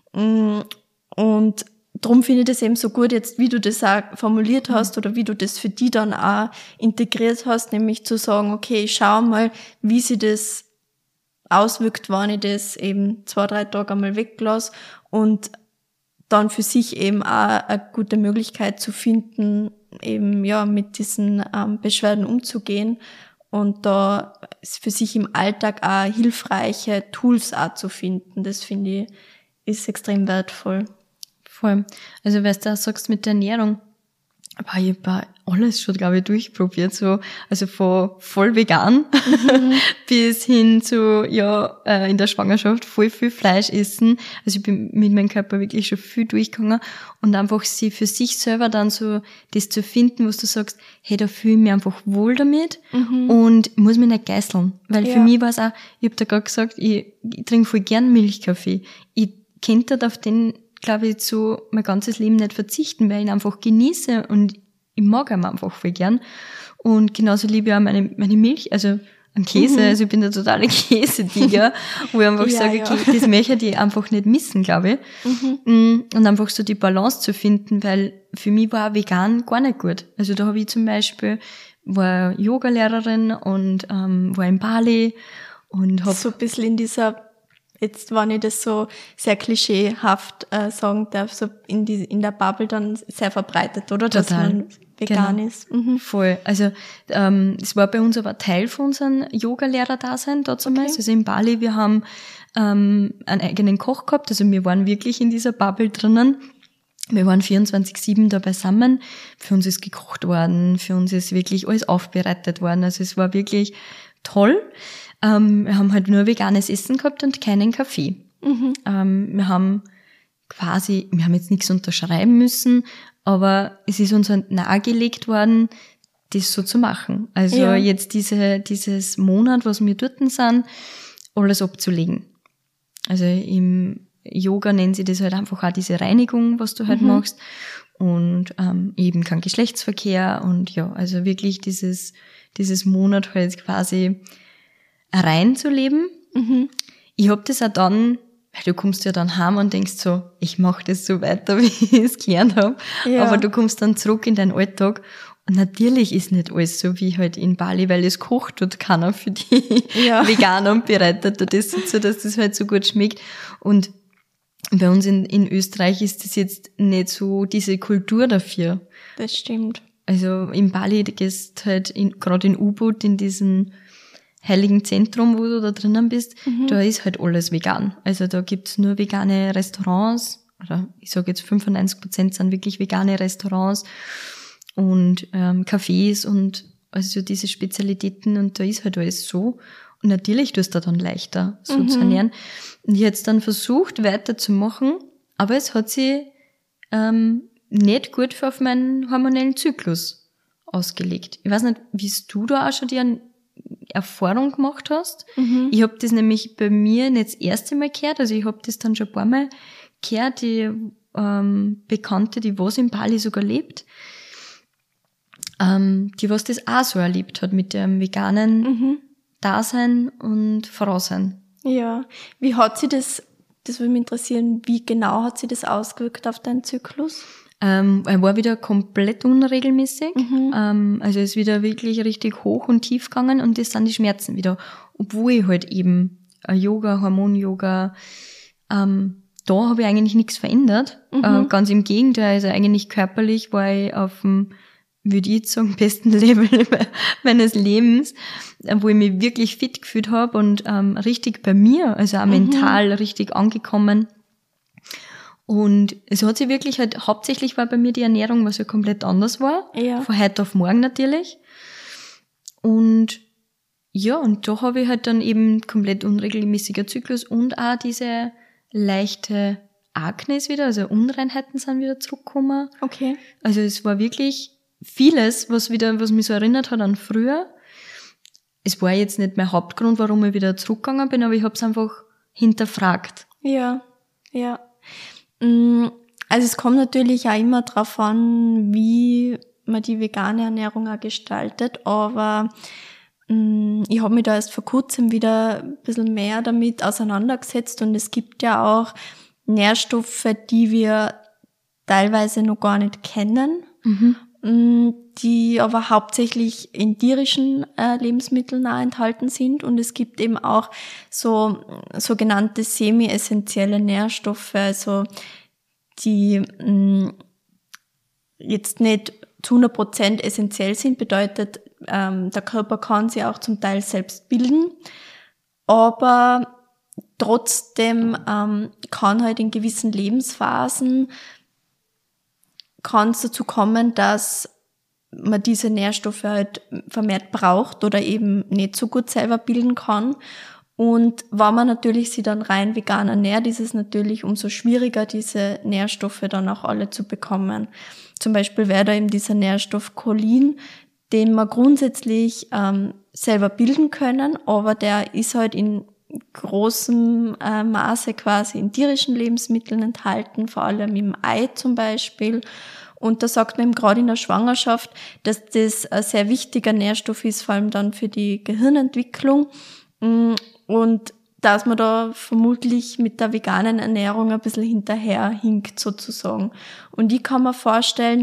Und darum finde ich das eben so gut jetzt, wie du das auch formuliert hast oder wie du das für die dann auch integriert hast, nämlich zu sagen, okay, ich schau mal, wie sich das auswirkt, wenn ich das eben zwei, drei Tage einmal weglasse und dann für sich eben auch eine gute Möglichkeit zu finden, eben ja mit diesen ähm, Beschwerden umzugehen und da für sich im Alltag auch hilfreiche Tools auch zu finden. Das finde ich, ist extrem wertvoll. Voll. Also, weil du auch sagst mit der Ernährung, aber ich habe alles schon, glaube ich, durchprobiert, so, also von voll vegan mhm. bis hin zu, ja, in der Schwangerschaft voll viel Fleisch essen. Also ich bin mit meinem Körper wirklich schon viel durchgegangen und einfach sie für sich selber dann so das zu finden, was du sagst, hey, da fühle ich mich einfach wohl damit mhm. und ich muss mich nicht geißeln. Weil ja. für mich war es auch, ich habe da gerade gesagt, ich, ich trinke voll gern Milchkaffee. Ich könnte auf den, glaube ich, so mein ganzes Leben nicht verzichten, weil ich ihn einfach genieße und ich mag ihn einfach voll gern. Und genauso liebe ich auch meine, meine Milch, also einen Käse, mhm. also ich bin der totale Käsetiger, wo ich einfach ja, sage, okay, ja. das möchte ich einfach nicht missen, glaube ich. Mhm. Und einfach so die Balance zu finden, weil für mich war vegan gar nicht gut. Also da habe ich zum Beispiel, war Yoga-Lehrerin und ähm, war in Bali und habe so ein bisschen in dieser, jetzt, wenn ich das so sehr klischeehaft äh, sagen darf, so in, die, in der Bubble dann sehr verbreitet, oder? Total. Dass man vegan genau. ist. Mhm. Voll. Also ähm, es war bei uns aber Teil von unserem Yoga-Lehrer-Dasein damals. Okay. Also in Bali, wir haben ähm, einen eigenen Koch gehabt, also wir waren wirklich in dieser Bubble drinnen. Wir waren vierundzwanzig sieben da beisammen. Für uns ist gekocht worden, für uns ist wirklich alles aufbereitet worden. Also es war wirklich toll. Ähm, wir haben halt nur veganes Essen gehabt und keinen Kaffee. Mhm. Ähm, wir haben quasi, wir haben jetzt nichts unterschreiben müssen, aber es ist uns halt nahegelegt worden, das so zu machen. Also ja. jetzt diese, dieses Monat, was wir dort sind, alles abzulegen. Also im Yoga nennen sie das halt einfach auch diese Reinigung, was du halt mhm. machst. und ähm, eben kein Geschlechtsverkehr und ja, also wirklich dieses, dieses Monat halt quasi rein zu leben. Mhm. Ich hab das auch dann, weil du kommst ja dann heim und denkst so, ich mache das so weiter, wie ich es gelernt habe. Ja. Aber du kommst dann zurück in deinen Alltag und natürlich ist nicht alles so wie halt in Bali, weil es kocht tut keiner für die ja. Veganer und bereitet dort das so, dass das halt so gut schmeckt. Und bei uns in, in Österreich ist das jetzt nicht so diese Kultur dafür. Das stimmt. Also in Bali, du gehst halt in, gerade in U-Boot, in diesem heiligen Zentrum, wo du da drinnen bist, mhm. da ist halt alles vegan. Also da gibt's nur vegane Restaurants, oder ich sage jetzt fünfundneunzig Prozent sind wirklich vegane Restaurants und ähm, Cafés und also diese Spezialitäten und da ist halt alles so. Und natürlich tust du dann leichter, so mhm. zu ernähren. Und ich hätte es dann versucht, weiterzumachen, aber es hat sich ähm, nicht gut für auf meinen hormonellen Zyklus ausgelegt. Ich weiß nicht, wie du da auch schon die Erfahrung gemacht hast. Mhm. Ich habe das nämlich bei mir nicht das erste Mal gehört, also ich habe das dann schon ein paar Mal gehört, die ähm, Bekannte, die was in Bali sogar lebt, ähm, die was das auch so erlebt hat mit dem veganen mhm. Dasein und Frausein. Ja, wie hat sie das, das würde mich interessieren, wie genau hat sie das ausgewirkt auf deinen Zyklus? Ähm, er war wieder komplett unregelmäßig, mhm. ähm, also ist wieder wirklich richtig hoch und tief gegangen und das sind die Schmerzen wieder, obwohl ich halt eben äh, Yoga, Hormon-Yoga, ähm, da habe ich eigentlich nichts verändert, mhm. äh, ganz im Gegenteil, also eigentlich körperlich war ich auf dem, würde ich jetzt sagen, besten Level meines Lebens, wo ich mich wirklich fit gefühlt habe und ähm, richtig bei mir, also auch mhm. mental richtig angekommen. Und es hat sich wirklich halt, hauptsächlich war bei mir die Ernährung, was ja komplett anders war, ja. von heute auf morgen natürlich. Und ja, und da habe ich halt dann eben komplett unregelmäßiger Zyklus und auch diese leichte Akne wieder, also Unreinheiten sind wieder zurückgekommen. Okay. Also es war wirklich vieles, was wieder, was mich so erinnert hat an früher. Es war jetzt nicht mein Hauptgrund, warum ich wieder zurückgegangen bin, aber ich habe es einfach hinterfragt. Ja, ja. Also es kommt natürlich auch immer drauf an, wie man die vegane Ernährung auch gestaltet, aber ich habe mich da erst vor kurzem wieder ein bisschen mehr damit auseinandergesetzt und es gibt ja auch Nährstoffe, die wir teilweise noch gar nicht kennen, mhm. die aber hauptsächlich in tierischen äh, Lebensmitteln auch enthalten sind und es gibt eben auch so sogenannte semi-essentielle Nährstoffe, also die mh, jetzt nicht zu hundert Prozent essentiell sind, bedeutet, ähm, der Körper kann sie auch zum Teil selbst bilden, aber trotzdem ähm, kann halt in gewissen Lebensphasen kann es dazu kommen, dass man diese Nährstoffe halt vermehrt braucht oder eben nicht so gut selber bilden kann. Und wenn man natürlich sie dann rein vegan ernährt, ist es natürlich umso schwieriger, diese Nährstoffe dann auch alle zu bekommen. Zum Beispiel wäre da eben dieser Nährstoff Cholin, den wir grundsätzlich ähm, selber bilden können, aber der ist halt in großem äh, Maße quasi in tierischen Lebensmitteln enthalten, vor allem im Ei zum Beispiel. Und da sagt man eben gerade in der Schwangerschaft, dass das ein sehr wichtiger Nährstoff ist, vor allem dann für die Gehirnentwicklung. Und dass man da vermutlich mit der veganen Ernährung ein bisschen hinterherhinkt sozusagen. Und ich kann mir vorstellen,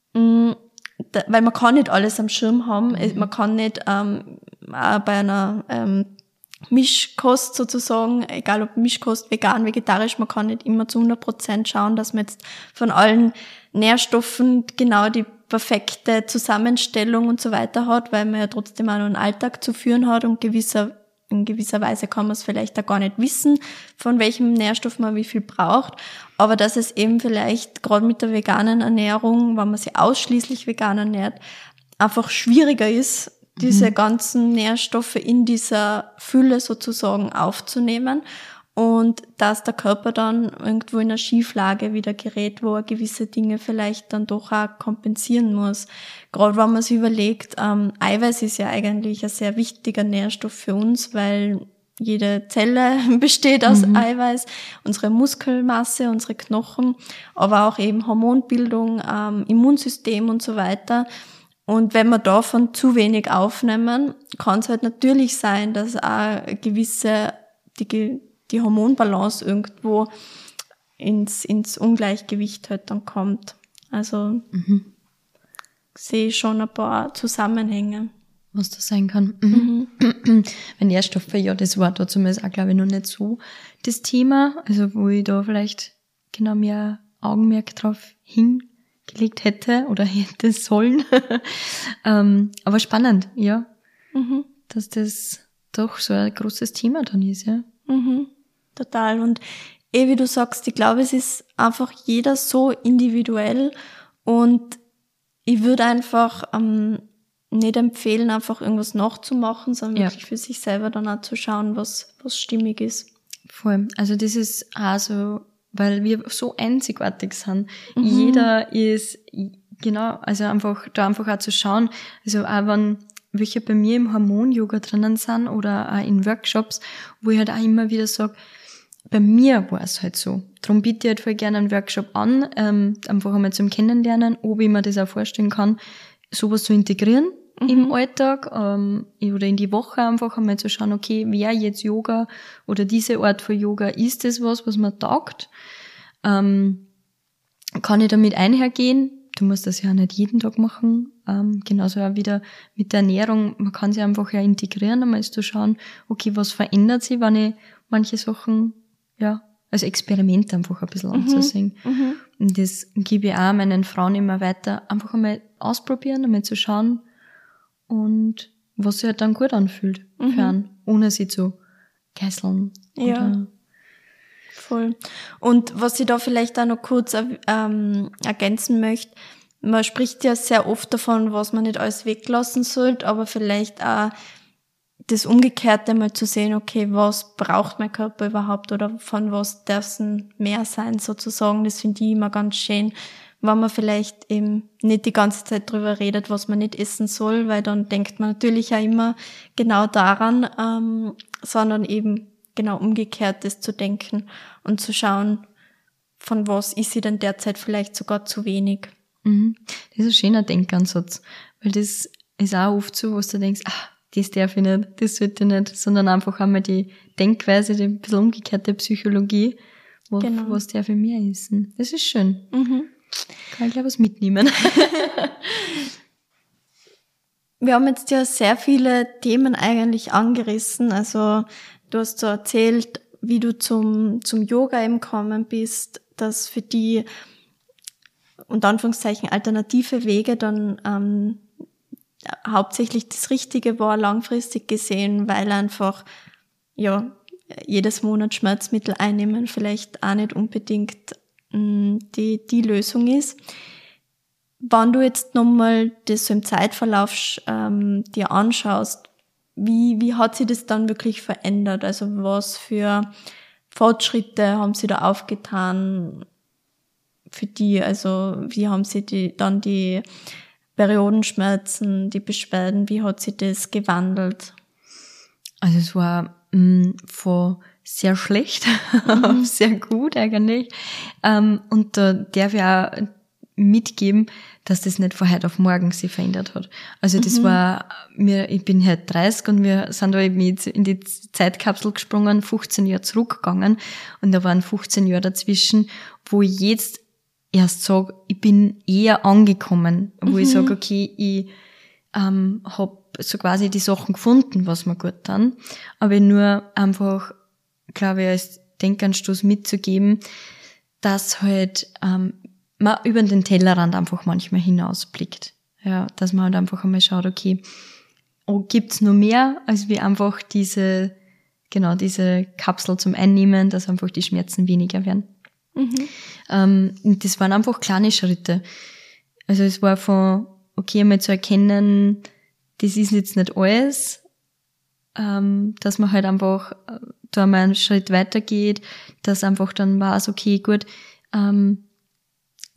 weil man kann nicht alles am Schirm haben, mhm. man kann nicht ähm, auch bei einer ähm, Mischkost sozusagen, egal ob Mischkost, vegan, vegetarisch, man kann nicht immer zu hundert Prozent schauen, dass man jetzt von allen Nährstoffen genau die perfekte Zusammenstellung und so weiter hat, weil man ja trotzdem auch noch einen Alltag zu führen hat und gewisser, in gewisser Weise kann man es vielleicht auch gar nicht wissen, von welchem Nährstoff man wie viel braucht, aber dass es eben vielleicht gerade mit der veganen Ernährung, wenn man sich ausschließlich vegan ernährt, einfach schwieriger ist, diese ganzen Nährstoffe in dieser Fülle sozusagen aufzunehmen und dass der Körper dann irgendwo in eine Schieflage wieder gerät, wo er gewisse Dinge vielleicht dann doch auch kompensieren muss. Gerade wenn man sich überlegt, ähm, Eiweiß ist ja eigentlich ein sehr wichtiger Nährstoff für uns, weil jede Zelle besteht aus Mhm. Eiweiß, unsere Muskelmasse, unsere Knochen, aber auch eben Hormonbildung, ähm, Immunsystem und so weiter. Und wenn wir davon zu wenig aufnehmen, kann es halt natürlich sein, dass auch eine gewisse, die, die Hormonbalance irgendwo ins, ins Ungleichgewicht halt dann kommt. Also Mhm. sehe ich schon ein paar Zusammenhänge. Was das sein kann. Mhm. Mhm. Wenn Nährstoffe, ja, das war da zumindest auch, glaube ich, noch nicht so das Thema. Also, wo ich da vielleicht genau mehr Augenmerk drauf hingelegt hätte oder hätte sollen. ähm, aber spannend, ja, Mhm. dass das doch so ein großes Thema dann ist, ja. Mhm. Total. Und eh, wie du sagst, ich glaube, es ist einfach jeder so individuell und ich würde einfach ähm, nicht empfehlen, einfach irgendwas nachzumachen, sondern Ja. wirklich für sich selber dann auch zu schauen, was, was stimmig ist. Voll. Also das ist auch so, weil wir so einzigartig sind. Mhm. Jeder ist, genau, also einfach, da einfach auch zu schauen, also auch wenn welche bei mir im Hormon-Yoga drinnen sind oder auch in Workshops, wo ich halt auch immer wieder sage, bei mir war es halt so. Darum biete ich halt voll gerne einen Workshop an, ähm, einfach einmal zum Kennenlernen, ob ich mir das auch vorstellen kann, sowas zu integrieren mhm. im Alltag ähm, oder in die Woche einfach einmal zu schauen, okay, wer jetzt Yoga oder diese Art von Yoga, ist das was, was mir taugt? Ähm, kann ich damit einhergehen? Du musst das ja auch nicht jeden Tag machen. Ähm, genauso auch wieder mit der Ernährung. Man kann sie einfach ja integrieren, einmal zu schauen, okay, was verändert sich, wenn ich manche Sachen, ja, als Experiment einfach ein bisschen Mhm. anzusehen. Mhm. Und das gebe ich auch meinen Frauen immer weiter. Einfach einmal ausprobieren, einmal zu schauen und was sich halt dann gut anfühlt Mhm. für einen, ohne sie zu geißeln. Ja. Oder Voll. Und was ich da vielleicht auch noch kurz ähm, ergänzen möchte, man spricht ja sehr oft davon, was man nicht alles weglassen sollte, aber vielleicht auch das Umgekehrte mal zu sehen, okay, was braucht mein Körper überhaupt oder von was darf es mehr sein sozusagen, das finde ich immer ganz schön, wenn man vielleicht eben nicht die ganze Zeit drüber redet, was man nicht essen soll, weil dann denkt man natürlich auch immer genau daran, ähm, sondern eben genau umgekehrt das zu denken und zu schauen, von was ist sie denn derzeit vielleicht sogar zu wenig. Mhm. Das ist ein schöner Denkansatz, weil das ist auch oft so, wo du denkst, ah, das darf ich nicht, das sollte ich nicht, sondern einfach einmal die Denkweise, die ein bisschen umgekehrte Psychologie, wo, Genau. was darf ich mehr essen. Das ist schön. Mhm. Kann ich gleich was mitnehmen. Wir haben jetzt ja sehr viele Themen eigentlich angerissen, also du hast so erzählt, wie du zum, zum Yoga eben gekommen bist, dass für die unter Anführungszeichen alternative Wege dann ähm, hauptsächlich das Richtige war, langfristig gesehen, weil einfach ja jedes Monat Schmerzmittel einnehmen vielleicht auch nicht unbedingt mh, die die Lösung ist. Wenn du jetzt nochmal das so im Zeitverlauf ähm, dir anschaust, wie wie hat sich das dann wirklich verändert? Also was für Fortschritte haben sie da aufgetan für die? Also wie haben sie die dann die Periodenschmerzen, die Beschwerden, wie hat sich das gewandelt? Also es war mh, von sehr schlecht auf Mhm. sehr gut eigentlich. Ähm, und da darf ich auch mitgeben, dass das nicht von heute auf morgen sich verändert hat. Also das Mhm. war mir, ich bin halt dreißig und wir sind da eben jetzt in die Zeitkapsel gesprungen, fünfzehn Jahre zurückgegangen und da waren fünfzehn Jahre dazwischen, wo ich jetzt erst sage, ich bin eher angekommen, wo Mhm. ich sage, okay, ich ähm, habe so quasi die Sachen gefunden, was mir gut tun, aber nur einfach, glaube ich, als Denkanstoß mitzugeben, dass halt ähm, man über den Tellerrand einfach manchmal hinausblickt. Ja, dass man halt einfach einmal schaut, okay, oh, gibt's noch mehr, als wie einfach diese, genau, diese Kapsel zum Einnehmen, dass einfach die Schmerzen weniger werden. Mhm. Ähm, und das waren einfach kleine Schritte. Also es war von, okay, einmal zu erkennen, das ist jetzt nicht alles, ähm, dass man halt einfach äh, da mal einen Schritt weitergeht, dass einfach dann war es, okay, gut, ähm,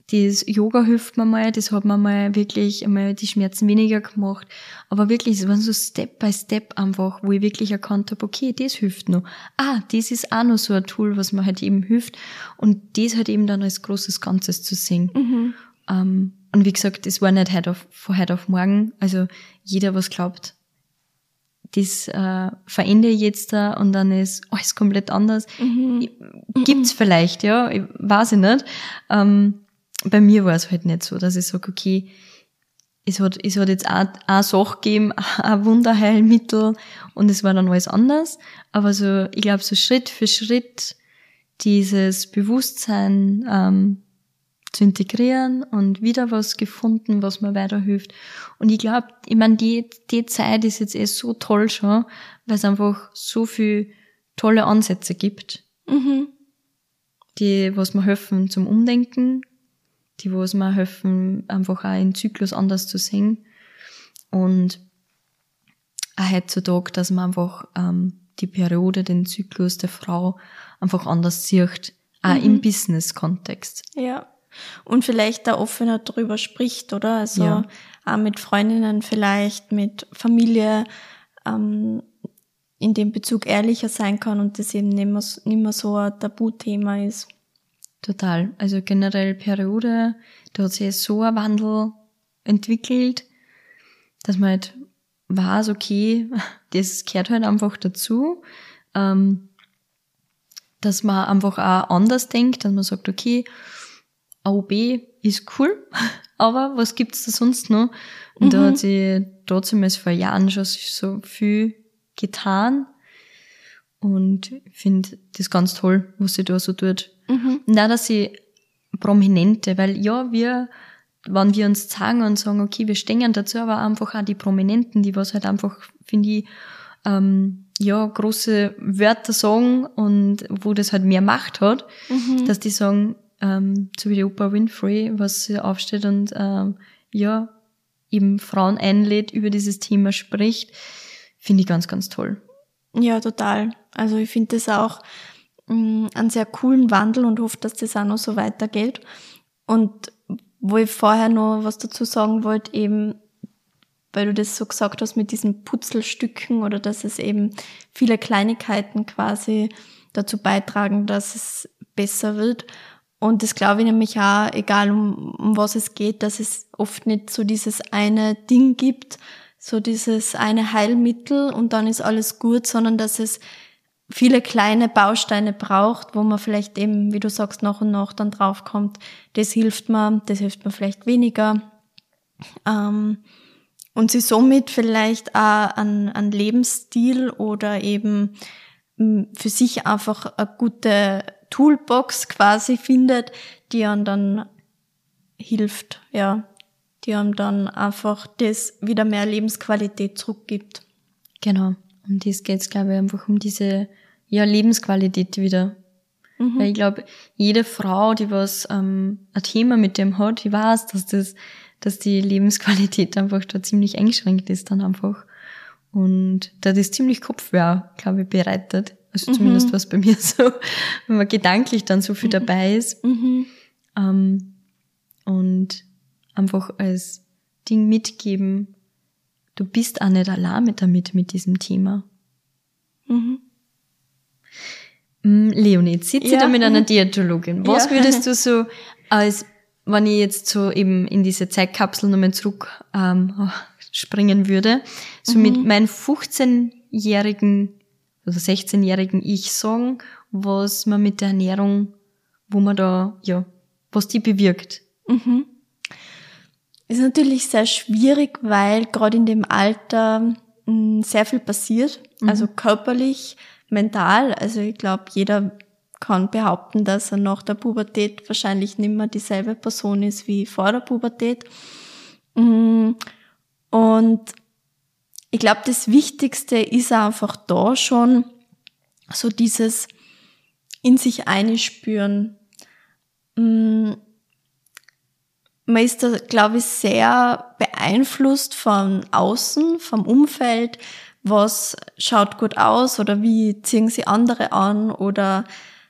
das Yoga hilft mir mal, das hat mir mal wirklich einmal die Schmerzen weniger gemacht. Aber wirklich, es waren so Step by Step einfach, wo ich wirklich erkannt habe, okay, das hilft noch. Ah, das ist auch noch so ein Tool, was mir halt eben hilft. Und das halt eben dann als großes Ganzes zu sehen. Mhm. Um, und wie gesagt, das war nicht heute auf, von heute auf morgen. Also jeder, was glaubt, das äh, verändere ich jetzt da und dann ist alles komplett anders. Mhm. Gibt's vielleicht, ja, ich, weiß ich nicht. Um, bei mir war es halt nicht so, dass ich sage, okay, es hat, es hat jetzt auch eine Sache gegeben, ein Wunderheilmittel und es war dann alles anders. Aber so, ich glaube, so Schritt für Schritt dieses Bewusstsein ähm, zu integrieren und wieder was gefunden, was mir weiterhilft. Und ich glaube, ich meine, die, die Zeit ist jetzt eh so toll schon, weil es einfach so viel tolle Ansätze gibt, Mhm. die, was mir helfen zum Umdenken, die, was mir helfen, einfach auch den Zyklus anders zu sehen. Und auch heutzutage, dass man einfach ähm, die Periode, den Zyklus der Frau einfach anders sieht, auch Mhm. im Business-Kontext. Ja. Und vielleicht da offener drüber spricht, oder? Also Ja. auch mit Freundinnen vielleicht, mit Familie, ähm, in dem Bezug ehrlicher sein kann und das eben nicht mehr, nicht mehr so ein Tabuthema ist. Total. Also generell Periode, da hat sich so ein Wandel entwickelt, dass man halt weiß, okay, das gehört halt einfach dazu, ähm, dass man einfach auch anders denkt, dass man sagt, okay, A O B ist cool, aber was gibt's da sonst noch? Und Mhm. da hat sich trotzdem vor Jahren schon so viel getan und ich finde das ganz toll, was sie da so tut. Mhm. Und auch, dass sie Prominente, weil ja, wir, wenn wir uns zeigen und sagen, okay, wir stehen dazu, aber einfach auch die Prominenten, die was halt einfach, finde ich, ähm, ja, große Wörter sagen und wo das halt mehr Macht hat, Mhm. dass die sagen, ähm, so wie die Oprah Winfrey, was sie aufsteht und ähm, ja, eben Frauen einlädt, über dieses Thema spricht, finde ich ganz, ganz toll. Ja, total. Also ich finde das auch mh, einen sehr coolen Wandel und hoffe, dass das auch noch so weitergeht. Und wo ich vorher noch was dazu sagen wollte, eben, weil du das so gesagt hast mit diesen Putzelstücken oder dass es eben viele Kleinigkeiten quasi dazu beitragen, dass es besser wird. Und das glaube ich nämlich auch, egal um, um was es geht, dass es oft nicht so dieses eine Ding gibt, so dieses eine Heilmittel und dann ist alles gut, sondern dass es viele kleine Bausteine braucht, wo man vielleicht eben, wie du sagst, nach und nach dann draufkommt, das hilft mir, das hilft mir vielleicht weniger. Ähm, und sie somit vielleicht auch einen, einen Lebensstil oder eben mh, für sich einfach eine gute Toolbox quasi findet, die einem dann hilft, ja, die einem dann einfach das wieder mehr Lebensqualität zurückgibt. Genau. Um das geht's, glaube ich, einfach um diese ja Lebensqualität wieder. Mhm. Weil ich glaube, jede Frau, die was ähm, ein Thema mit dem hat, die weiß, dass das, dass die Lebensqualität einfach da ziemlich eingeschränkt ist dann einfach. Und da das ziemlich Kopfweh, glaube ich, bereitet. Also Mhm. zumindest was bei mir so, wenn man gedanklich dann so viel Mhm. dabei ist. Mhm. Ähm, und einfach als Ding mitgeben, du bist auch nicht allein mit damit, mit diesem Thema. Mhm. Mm, Leonie, jetzt sitze Ja. ich da mit einer Diätologin. Was Ja. würdest du so, als wenn ich jetzt so eben in diese Zeitkapsel nochmal zurück ähm, springen würde, so Mhm. mit meinem fünfzehnjährigen oder sechzehnjährigen Ich sagen, was man mit der Ernährung, wo man da, ja, was die bewirkt? Mhm. Ist natürlich sehr schwierig, weil gerade in dem Alter mh, sehr viel passiert, Mhm. also körperlich, mental. Also ich glaube, jeder kann behaupten, dass er nach der Pubertät wahrscheinlich nicht mehr dieselbe Person ist wie vor der Pubertät. Mm, Und ich glaube, das Wichtigste ist einfach da schon so dieses in sich einspüren. Mm, Man ist da, glaube ich, sehr beeinflusst von außen, vom Umfeld. Was schaut gut aus oder wie ziehen sie andere an oder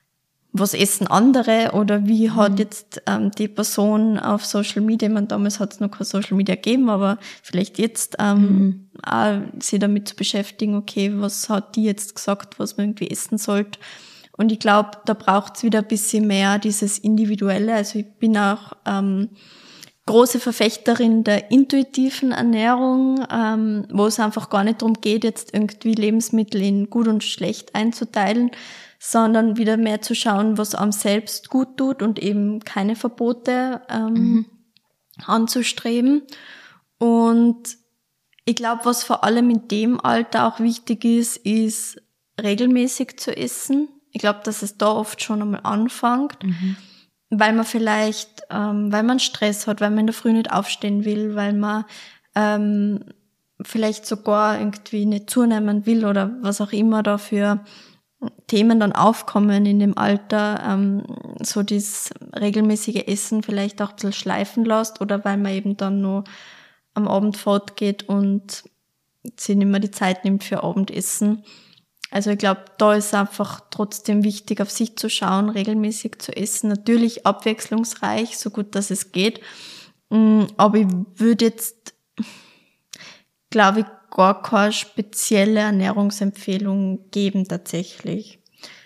was essen andere oder wie Mhm. hat jetzt ähm, die Person auf Social Media, ich meine, damals hat es noch kein Social Media gegeben, aber vielleicht jetzt ähm, Mhm. auch sich damit zu beschäftigen, okay, was hat die jetzt gesagt, was man irgendwie essen sollte. Und ich glaube, da braucht es wieder ein bisschen mehr dieses Individuelle. Also ich bin auch ähm, große Verfechterin der intuitiven Ernährung, ähm, wo es einfach gar nicht darum geht, jetzt irgendwie Lebensmittel in gut und schlecht einzuteilen, sondern wieder mehr zu schauen, was einem selbst gut tut und eben keine Verbote ähm, Mhm. anzustreben. Und ich glaube, was vor allem in dem Alter auch wichtig ist, ist regelmäßig zu essen. Ich glaube, dass es da oft schon einmal anfängt, Mhm. weil man vielleicht, ähm, weil man Stress hat, weil man in der Früh nicht aufstehen will, weil man ähm, vielleicht sogar irgendwie nicht zunehmen will oder was auch immer da für Themen dann aufkommen in dem Alter, ähm, so dieses regelmäßige Essen vielleicht auch ein bisschen schleifen lässt oder weil man eben dann nur am Abend fortgeht und sich nicht mehr die Zeit nimmt für Abendessen. Also ich glaube, da ist einfach trotzdem wichtig, auf sich zu schauen, regelmäßig zu essen. Natürlich abwechslungsreich, so gut dass es geht. Aber ich würde jetzt, glaube ich, gar keine spezielle Ernährungsempfehlung geben tatsächlich.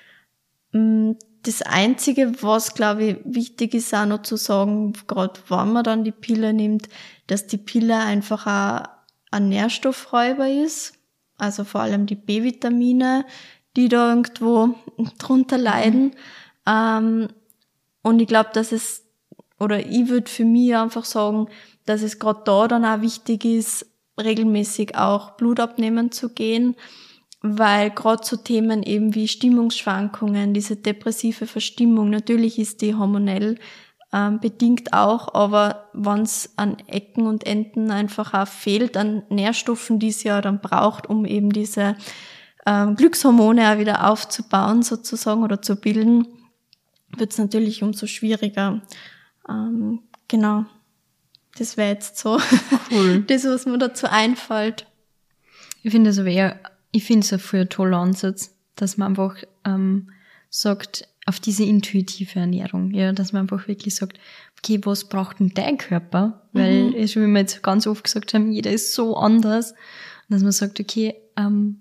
Das Einzige, was, glaube ich, wichtig ist auch noch zu sagen, gerade wenn man dann die Pille nimmt, dass die Pille einfach auch ein Nährstoffräuber ist. Also vor allem die B-Vitamine, die da irgendwo drunter leiden. Mhm. Ähm, und ich glaube, dass es, oder ich würde für mich einfach sagen, dass es gerade da dann auch wichtig ist, regelmäßig auch Blut abnehmen zu gehen, weil gerade so Themen eben wie Stimmungsschwankungen, diese depressive Verstimmung, natürlich ist die hormonell ähm, bedingt auch, aber wenn es an Ecken und Enden einfach auch fehlt an Nährstoffen, die es ja dann braucht, um eben diese ähm, Glückshormone auch wieder aufzubauen sozusagen oder zu bilden, wird es natürlich umso schwieriger. Ähm, genau. Das wäre jetzt so Cool. das, was mir dazu einfällt. Ich finde es aber eher, ich finde es ein voll toller Ansatz, dass man einfach ähm, sagt, auf diese intuitive Ernährung, ja, dass man einfach wirklich sagt, okay, was braucht denn dein Körper? Weil, mhm. wie wir jetzt ganz oft gesagt haben, jeder ist so anders. Und dass man sagt, okay, ähm,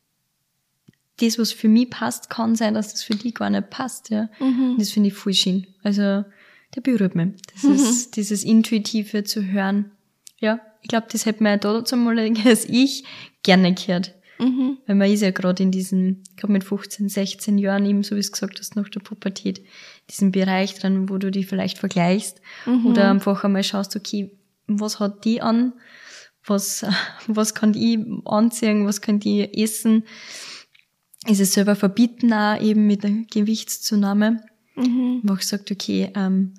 das, was für mich passt, kann sein, dass das für dich gar nicht passt, ja. Mhm. Und das finde ich voll schön. Also, der berührt mich. Das mhm. ist dieses Intuitive zu hören. Ja, ich glaube, das hätte man ja dazu mal als ich gerne gehört. Mhm. Weil man ist ja gerade in diesem, ich glaube mit fünfzehn, sechzehn Jahren eben, so wie du gesagt hast, nach der Pubertät, diesen Bereich dran, wo du dich vielleicht vergleichst mhm. oder einfach einmal schaust, okay, was hat die an? Was, was kann ich anziehen? Was kann die essen? Ist es selber verbieten auch eben mit der Gewichtszunahme? Mhm. Wo ich sagt, okay, ähm,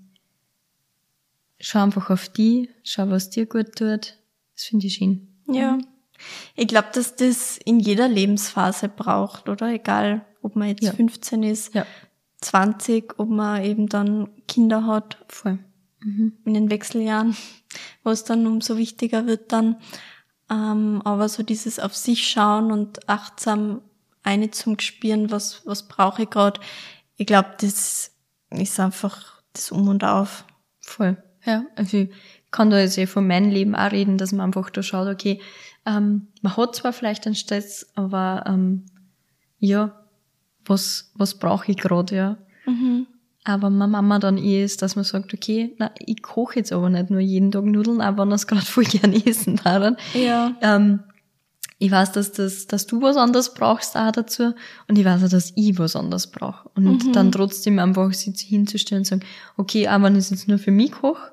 schau einfach auf die, schau, was dir gut tut. Das finde ich schön. Ja. Ich glaube, dass das in jeder Lebensphase braucht, oder? Egal, ob man jetzt ja. fünfzehn ist, ja. zwanzig, ob man eben dann Kinder hat. Voll. Mhm. In den Wechseljahren, wo es dann umso wichtiger wird dann. Ähm, aber so dieses auf sich schauen und achtsam eine zum Spüren, was, was brauche ich gerade. Ich glaube, das ist einfach das Um und Auf. Voll. Ja, also ich kann da jetzt eh von meinem Leben auch reden, dass man einfach da schaut, okay, ähm, man hat zwar vielleicht einen Stress, aber ähm, ja, was was brauche ich gerade, ja. Mhm. Aber meine Mama dann eh ist, dass man sagt, okay, na, ich koche jetzt aber nicht nur jeden Tag Nudeln, auch wenn das gerade voll gerne essen daran. Ja. Ähm, ich weiß, dass das, dass du was anderes brauchst auch dazu und ich weiß auch, dass ich was anderes brauche. Und mhm. dann trotzdem einfach sich hinzustellen und sagen, okay, auch wenn ich es jetzt nur für mich koche,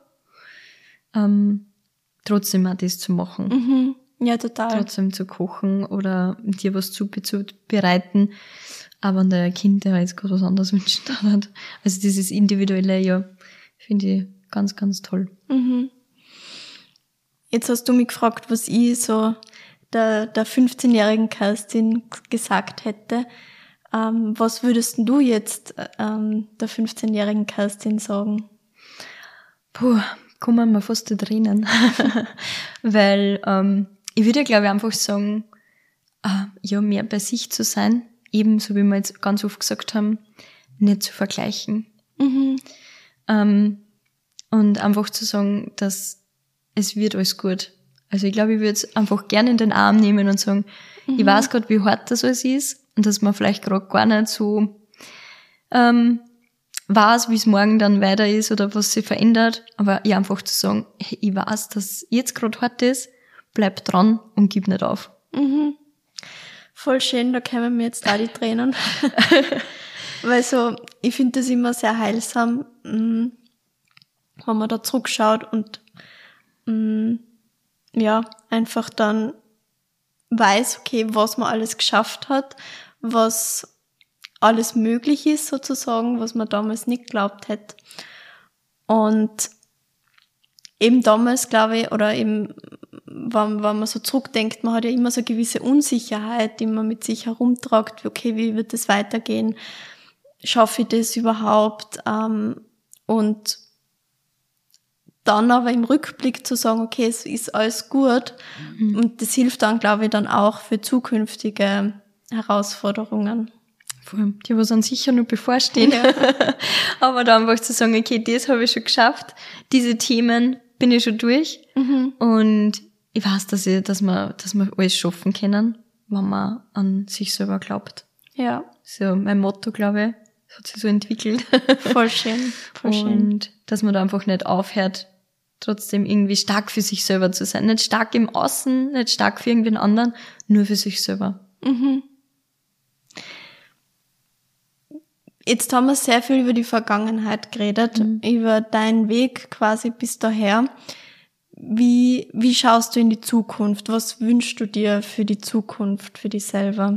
ähm, trotzdem auch das zu machen. Mhm. Ja, total. Trotzdem zu kochen oder dir was zubereiten, aber wenn der Kind der jetzt gerade was anderes wünschen hat. Also dieses Individuelle, ja, finde ich ganz, ganz toll. Mhm. Jetzt hast du mich gefragt, was ich so der, der fünfzehnjährigen Kerstin gesagt hätte. Ähm, was würdest du jetzt ähm, der fünfzehnjährigen Kerstin sagen? Puh, kommen mir fast die Tränen. Weil ähm, ich würde, glaube ich, einfach sagen, äh, ja, mehr bei sich zu sein. Eben, so wie wir jetzt ganz oft gesagt haben, nicht zu vergleichen. Mhm. Ähm, und einfach zu sagen, dass es wird alles gut. Also ich glaube, ich würde es einfach gerne in den Arm nehmen und sagen, mhm. ich weiß gerade, wie hart das alles ist und dass man vielleicht gerade gar nicht so ähm, weiß, wie es morgen dann weiter ist oder was sich verändert, aber ich einfach zu sagen, hey, ich weiß, dass jetzt gerade hart ist, bleib dran und gib nicht auf. Mhm. Voll schön, da kämen mir jetzt auch die Tränen. Weil so, ich finde das immer sehr heilsam, mh, wenn man da zurückschaut und mh, ja, einfach dann weiß, okay, was man alles geschafft hat, was alles möglich ist sozusagen, was man damals nicht geglaubt hätte. Und eben damals, glaube ich, oder eben, wenn, wenn man so zurückdenkt, man hat ja immer so eine gewisse Unsicherheit, die man mit sich herumtragt, okay, wie wird das weitergehen? Schaffe ich das überhaupt? Ähm, und dann aber im Rückblick zu sagen, okay, es ist alles gut. Mhm. Und das hilft dann, glaube ich, dann auch für zukünftige Herausforderungen. Vor allem, die was an sicher noch bevorstehen. Ja. Aber dann einfach zu sagen, okay, das habe ich schon geschafft, diese Themen bin ich schon durch. Mhm. Und ich weiß, dass, ich, dass, wir, dass wir alles schaffen können, wenn man an sich selber glaubt. Ja. So mein Motto, glaube ich. Das hat sich so entwickelt. Voll schön. Voll schön. Und dass man da einfach nicht aufhört, trotzdem irgendwie stark für sich selber zu sein. Nicht stark im Außen, nicht stark für irgendwen anderen, nur für sich selber. Mhm. Jetzt haben wir sehr viel über die Vergangenheit geredet, mhm. über deinen Weg quasi bis daher. Wie, wie schaust du in die Zukunft? Was wünschst du dir für die Zukunft, für dich selber?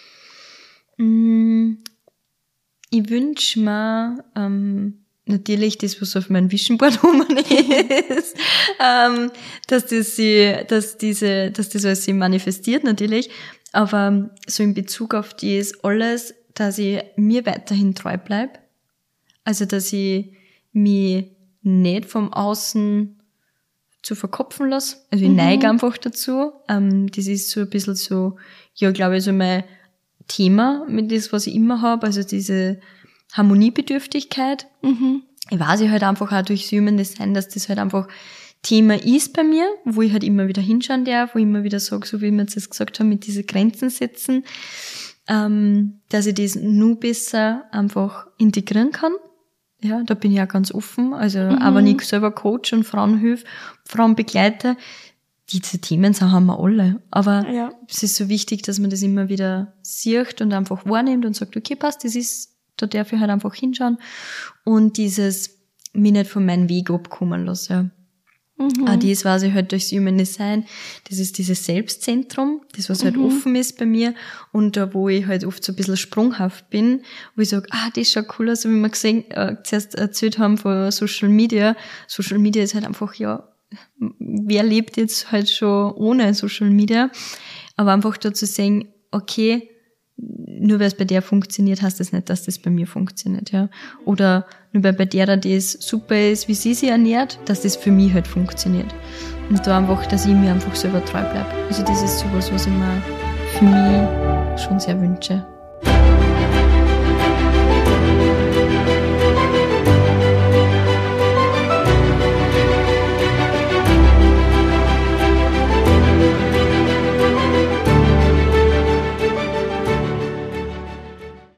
Mm, ich wünsche mir ähm, natürlich das, was auf meinem Vision Board rum ist, ähm, dass das sie, dass diese, dass das alles sich manifestiert natürlich, aber so in Bezug auf das alles, dass ich mir weiterhin treu bleib, also dass ich mich nicht vom Außen zu verkopfen lasse, also ich mhm. neige einfach dazu, ähm, das ist so ein bisschen so, ja, glaube ich, so mein Thema mit das, was ich immer habe, also diese Harmoniebedürftigkeit. Mhm. Ich weiß ja halt einfach auch durch Human Design, dass das halt einfach Thema ist bei mir, wo ich halt immer wieder hinschauen darf, wo ich immer wieder sage, so wie wir jetzt gesagt haben, mit diesen Grenzen setzen, ähm, dass ich das nur besser einfach integrieren kann. Ja, da bin ich auch ganz offen. Also mhm. auch wenn ich selber Coach und Frauen hilfe, Frauen begleite, diese Themen haben wir alle. Aber ja. es ist so wichtig, dass man das immer wieder sieht und einfach wahrnimmt und sagt, okay, passt, das ist, da darf ich halt einfach hinschauen. Und dieses, mich nicht von meinem Weg abkommen lassen. Mhm. Auch das weiß ich halt durchs Human Design. Das ist dieses Selbstzentrum, das was halt mhm. offen ist bei mir. Und da, wo ich halt oft so ein bisschen sprunghaft bin, wo ich sage, ah, das schaut cool aus, wie wir gesehen, äh, zuerst erzählt haben von Social Media. Social Media ist halt einfach, ja, wer lebt jetzt halt schon ohne Social Media? Aber einfach da zu sehen, okay, nur weil es bei der funktioniert, heißt das nicht, dass das bei mir funktioniert, ja. Oder nur weil bei der das super ist, wie sie sich ernährt, dass das für mich halt funktioniert. Und da einfach, dass ich mir einfach selber treu bleibe. Also das ist sowas, was ich mir für mich schon sehr wünsche.